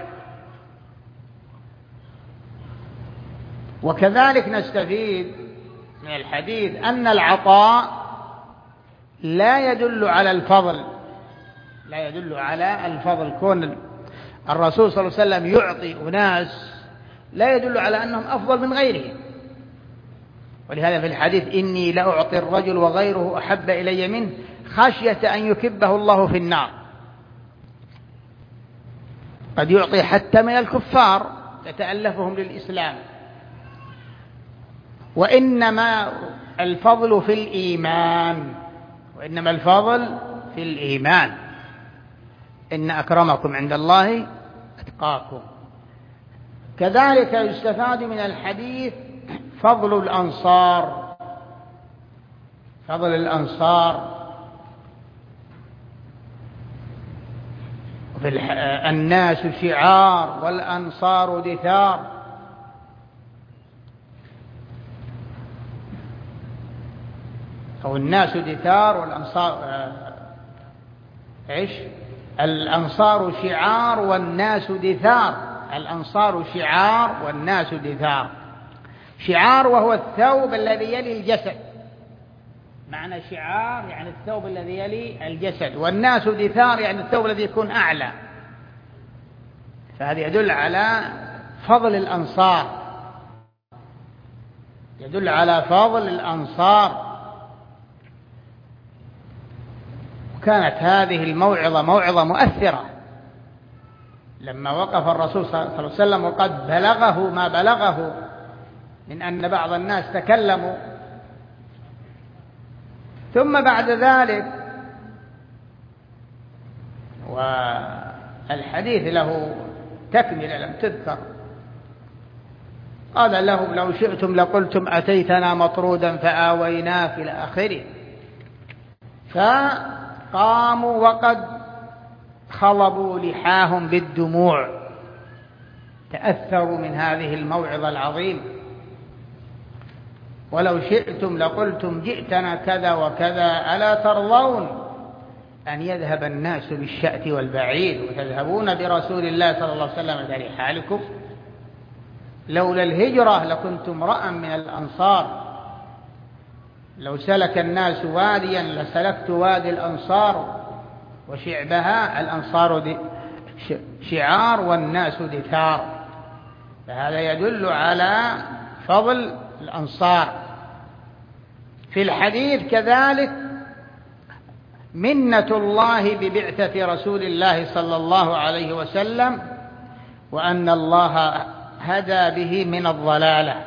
Speaker 1: وكذلك نستفيد من الحديث أن العطاء لا يدل على الفضل، لا يدل على الفضل. كون الرسول صلى الله عليه وسلم يعطي أناس لا يدل على أنهم أفضل من غيرهم. ولهذا في الحديث: إني لأعطي الرجل وغيره أحب إلي منه خشية أن يكبه الله في النار. قد يعطي حتى من الكفار يتألفهم للإسلام. وإنما الفضل في الإيمان، وإنما الفضل في الإيمان، إن أكرمكم عند الله أتقاكم. كذلك يستفاد من الحديث فضل الأنصار، فضل الأنصار. في الناس شعار والأنصار دثار. أو الناس دثار والأنصار إيش؟ الأنصار شعار والناس دثار. الأنصار شعار والناس دثار. شعار وهو الثوب الذي يلي الجسد، معنى شعار يعني الثوب الذي يلي الجسد، والناس دثار يعني الثوب الذي يكون أعلى. فهذا يدل على فضل الأنصار، يدل على فضل الأنصار. وكانت هذه الموعظة موعظة مؤثرة لما وقف الرسول صلى الله عليه وسلم وقد بلغه ما بلغه من أن بعض الناس تكلموا. ثم بعد ذلك والحديث له تكملة لم تذكر، قال لهم: لو شئتم لقلتم أتيتنا مطرودا فآويناك، إلى آخره. فقاموا وقد خضبوا لحاهم بالدموع، تأثروا من هذه الموعظة العظيمة. ولو شئتم لقلتم جئتنا كذا وكذا، ألا ترضون أن يذهب الناس بالشأت والبعير وتذهبون برسول الله صلى الله عليه وسلم برحالكم؟ لولا الهجرة لكنت امرأ من الأنصار، لو سلك الناس واديا لسلكت وادي الأنصار وشعبها، الأنصار شعار والناس دثار. فهذا يدل على فضل الأنصار. في الحديث كذلك منة الله ببعثة رسول الله صلى الله عليه وسلم، وأن الله هدى به من الضلالة.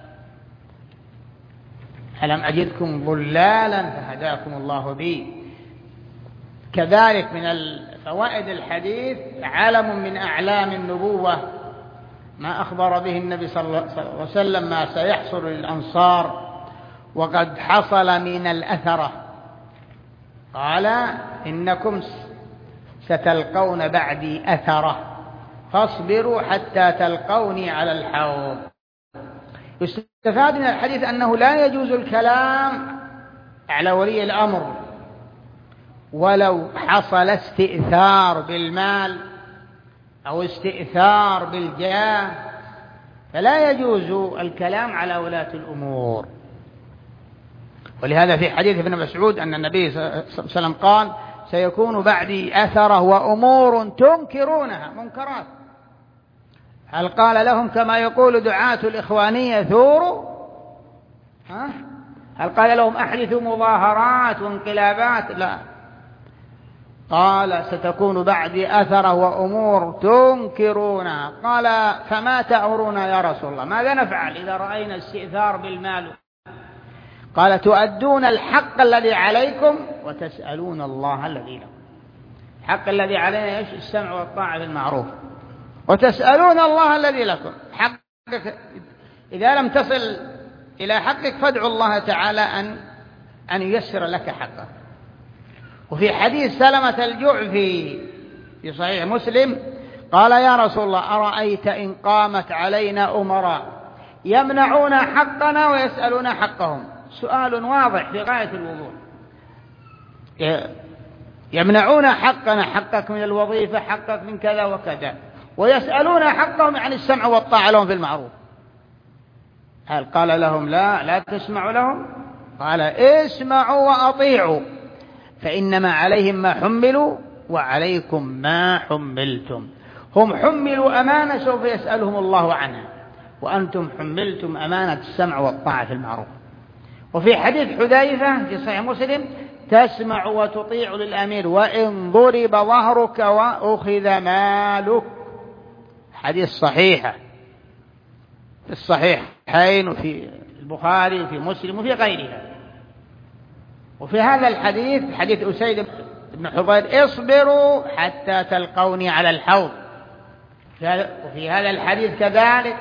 Speaker 1: ألم أجدكم ضلالا فهداكم الله به. كذلك من فوائد الحديث علم من أعلام النبوة ما أخبر به النبي صلى الله عليه وسلم ما سيحصل للأنصار وقد حصل من الأثرة. قال إنكم ستلقون بعدي أثرة فاصبروا حتى تلقوني على الحوض. يستفاد من الحديث أنه لا يجوز الكلام على ولي الأمر ولو حصل استئثار بالمال أو استئثار بالجاه، فلا يجوز الكلام على ولاة الأمور. ولهذا في حديث ابن مسعود أن النبي صلى الله عليه وسلم قال سيكون بعدي أثرة وأمور تنكرونها، منكرات. هل قال لهم كما يقول دعاة الإخوانية ثوروا؟ ها؟ هل قال لهم أحدثوا مظاهرات وانقلابات؟ لا، قال ستكون بعدي أثرة وأمور تنكرونها. قال فما تأمرنا يا رسول الله؟ ماذا نفعل إذا رأينا استئثار بالمال؟ قال تؤدون الحق الذي عليكم وتسألون الله الذي لكم. الحق الذي علينا إيش؟ السمع والطاعة بالمعروف، وتسألون الله الذي لكم. حقك إذا لم تصل إلى حقك فادعوا الله تعالى أن أن ييسر لك حقك. وفي حديث سلمة الجعفي في صحيح مسلم قال يا رسول الله أرأيت إن قامت علينا أمراء يمنعون حقنا ويسألون حقهم؟ سؤال واضح في غاية الوضوح. يمنعون حقنا، حقك من الوظيفة، حقك من كذا وكذا، ويسألون حقهم عن السمع والطاعة لهم في المعروف. هل قال لهم لا لا تسمعوا لهم؟ قال اسمعوا وأطيعوا فإنما عليهم ما حملوا وعليكم ما حملتم. هم حملوا أمانة سوف يسألهم الله عنها، وأنتم حملتم أمانة السمع والطاعة في المعروف. وفي حديث حذيفة في صحيح مسلم تسمع وتطيع للأمير وإن ضرب ظهرك وأخذ مالك. حديث صحيحة في الصحيحين وفي البخاري وفي مسلم وفي غيرها. وفي هذا الحديث حديث أسيد بن حضير اصبروا حتى تلقوني على الحوض. وفي هذا الحديث كذلك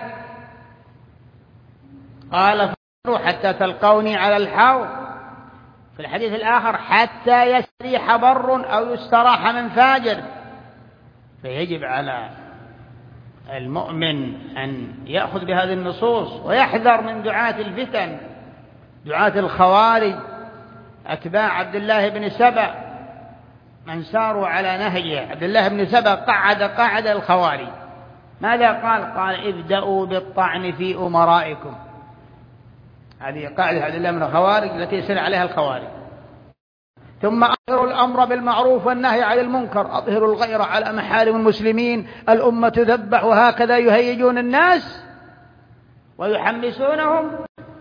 Speaker 1: قال اصبروا حتى تلقوني على الحوض. في الحديث الآخر حتى يستريح بر أو يستراح من فاجر. فيجب على المؤمن أن يأخذ بهذه النصوص ويحذر من دعاة الفتن، دعاة الخوارج، أتباع عبد الله بن سبأ من ساروا على نهجه. عبد الله بن سبأ قعد قاعد الخوارج. ماذا قال؟ قال ابدأوا بالطعن في أمرائكم. هذه قاعدة عبد الله بن الخوارج التي يسير عليها الخوارج. ثم أظهروا الأمر بالمعروف والنهي عن المنكر، أظهروا الغيرة على محارم المسلمين، الأمة تذبح، وهكذا يهيجون الناس ويحمسونهم.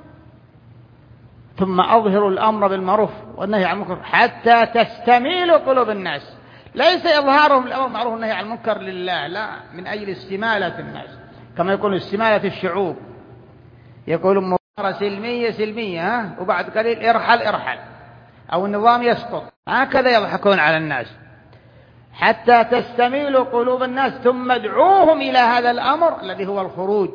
Speaker 1: ثم أظهروا الأمر بالمعروف والنهي عن المنكر حتى تستميل قلوب الناس. ليس إظهارهم الأمر بالمعروف والنهي عن المنكر لله، لا، من أجل استمالة الناس، كما يقول استمالة الشعوب. يقولون مظاهرة سلمية سلمية ها؟ وبعد قليل ارحل ارحل أو النظام يسقط. هكذا يضحكون على الناس حتى تستميل قلوب الناس، ثم ادعوهم إلى هذا الأمر الذي هو الخروج.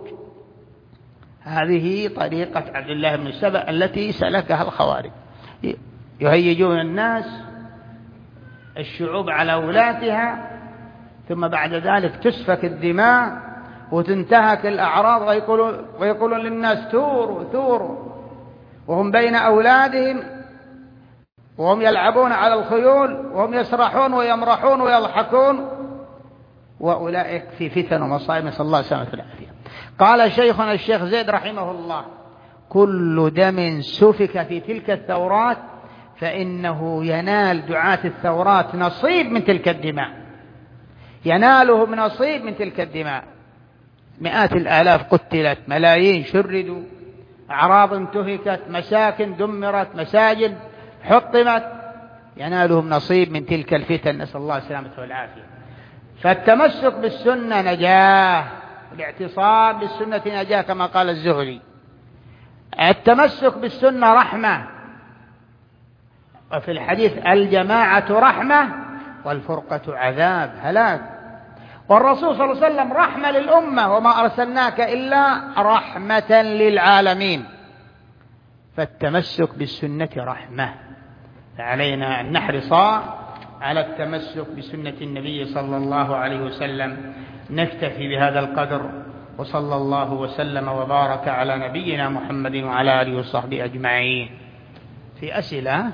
Speaker 1: هذه طريقة عبد الله بن سبأ التي سلكها الخوارج. يهيجون الناس، الشعوب على ولاتها، ثم بعد ذلك تسفك الدماء وتنتهك الأعراض، ويقولون, ويقولون للناس ثوروا ثوروا، وهم بين أولادهم وهم يلعبون على الخيول وهم يسرحون ويمرحون ويضحكون، وأولئك في فتن ومصائب، نسأل الله السلامة والعافية. قال شيخنا الشيخ زيد رحمه الله: كل دم سفك في تلك الثورات فإنه ينال دعاة الثورات نصيب من تلك الدماء، ينالهم نصيب من تلك الدماء. مئات الآلاف قتلت، ملايين شردوا، أعراض انتهكت، مساكن دمرت، مساجد حطمت، ينالهم نصيب من تلك الفتن، نسأل الله السلامة والعافية. فالتمسك بالسنة نجاة، الاعتصام بالسنة نجاة كما قال الزهري. التمسك بالسنة رحمة، وفي الحديث: الجماعة رحمة والفرقة عذاب هلاك. والرسول صلى الله عليه وسلم رحمة للأمة: وما أرسلناك إلا رحمة للعالمين. فالتمسك بالسنة رحمة، فعلينا أن نحرص على التمسك بسنة النبي صلى الله عليه وسلم. نكتفي بهذا القدر، وصلى الله وسلم وبارك على نبينا محمد وعلى آله وصحبه أجمعين. في أسئلة؟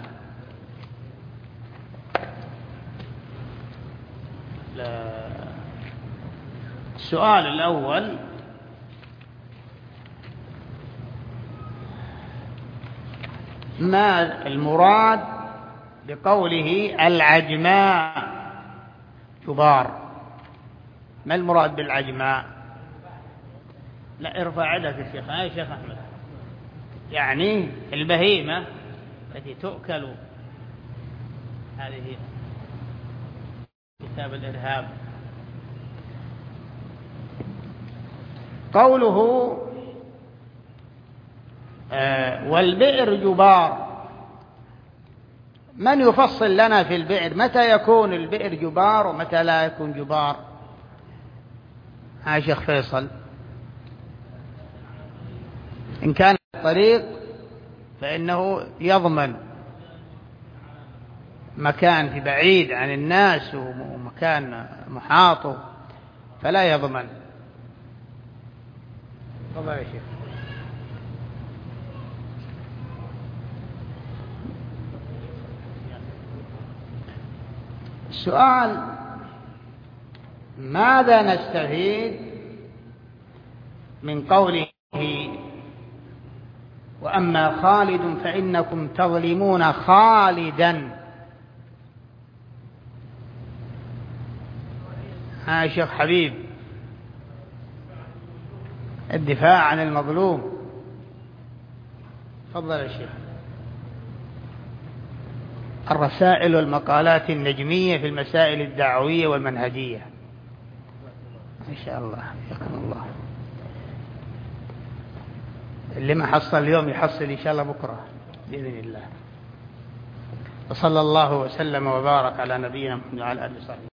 Speaker 1: لا. السؤال الأول: ما المراد بقوله العجماء جبار؟ ما المراد بالعجماء؟ لا، ارفع يدك يا شيخ. يا شيخ أحمد، يعني البهيمة التي تؤكل. هذه كتاب الإرهاب. قوله آه والبئر جبار، من يفصل لنا في البئر؟ متى يكون البئر جبار ومتى لا يكون جبار؟ ها شيخ فيصل. إن كان الطريق فإنه يضمن مكان في بعيد عن الناس ومكان محاط فلا يضمن. تفضل يا شيخ. السؤال: ماذا نستفيد من قوله وأما خالد فإنكم تظلمون خالدا؟ ها شيخ حبيب، الدفاع عن المظلوم. تفضل يا شيخ. الرسائل والمقالات النجمية في المسائل الدعوية والمنهجية. إن شاء الله، حياكم الله. اللي ما حصل اليوم يحصل إن شاء الله بكرة بإذن الله. وصلى الله وسلم وبارك على نبينا محمد وعلى آله وصحبه.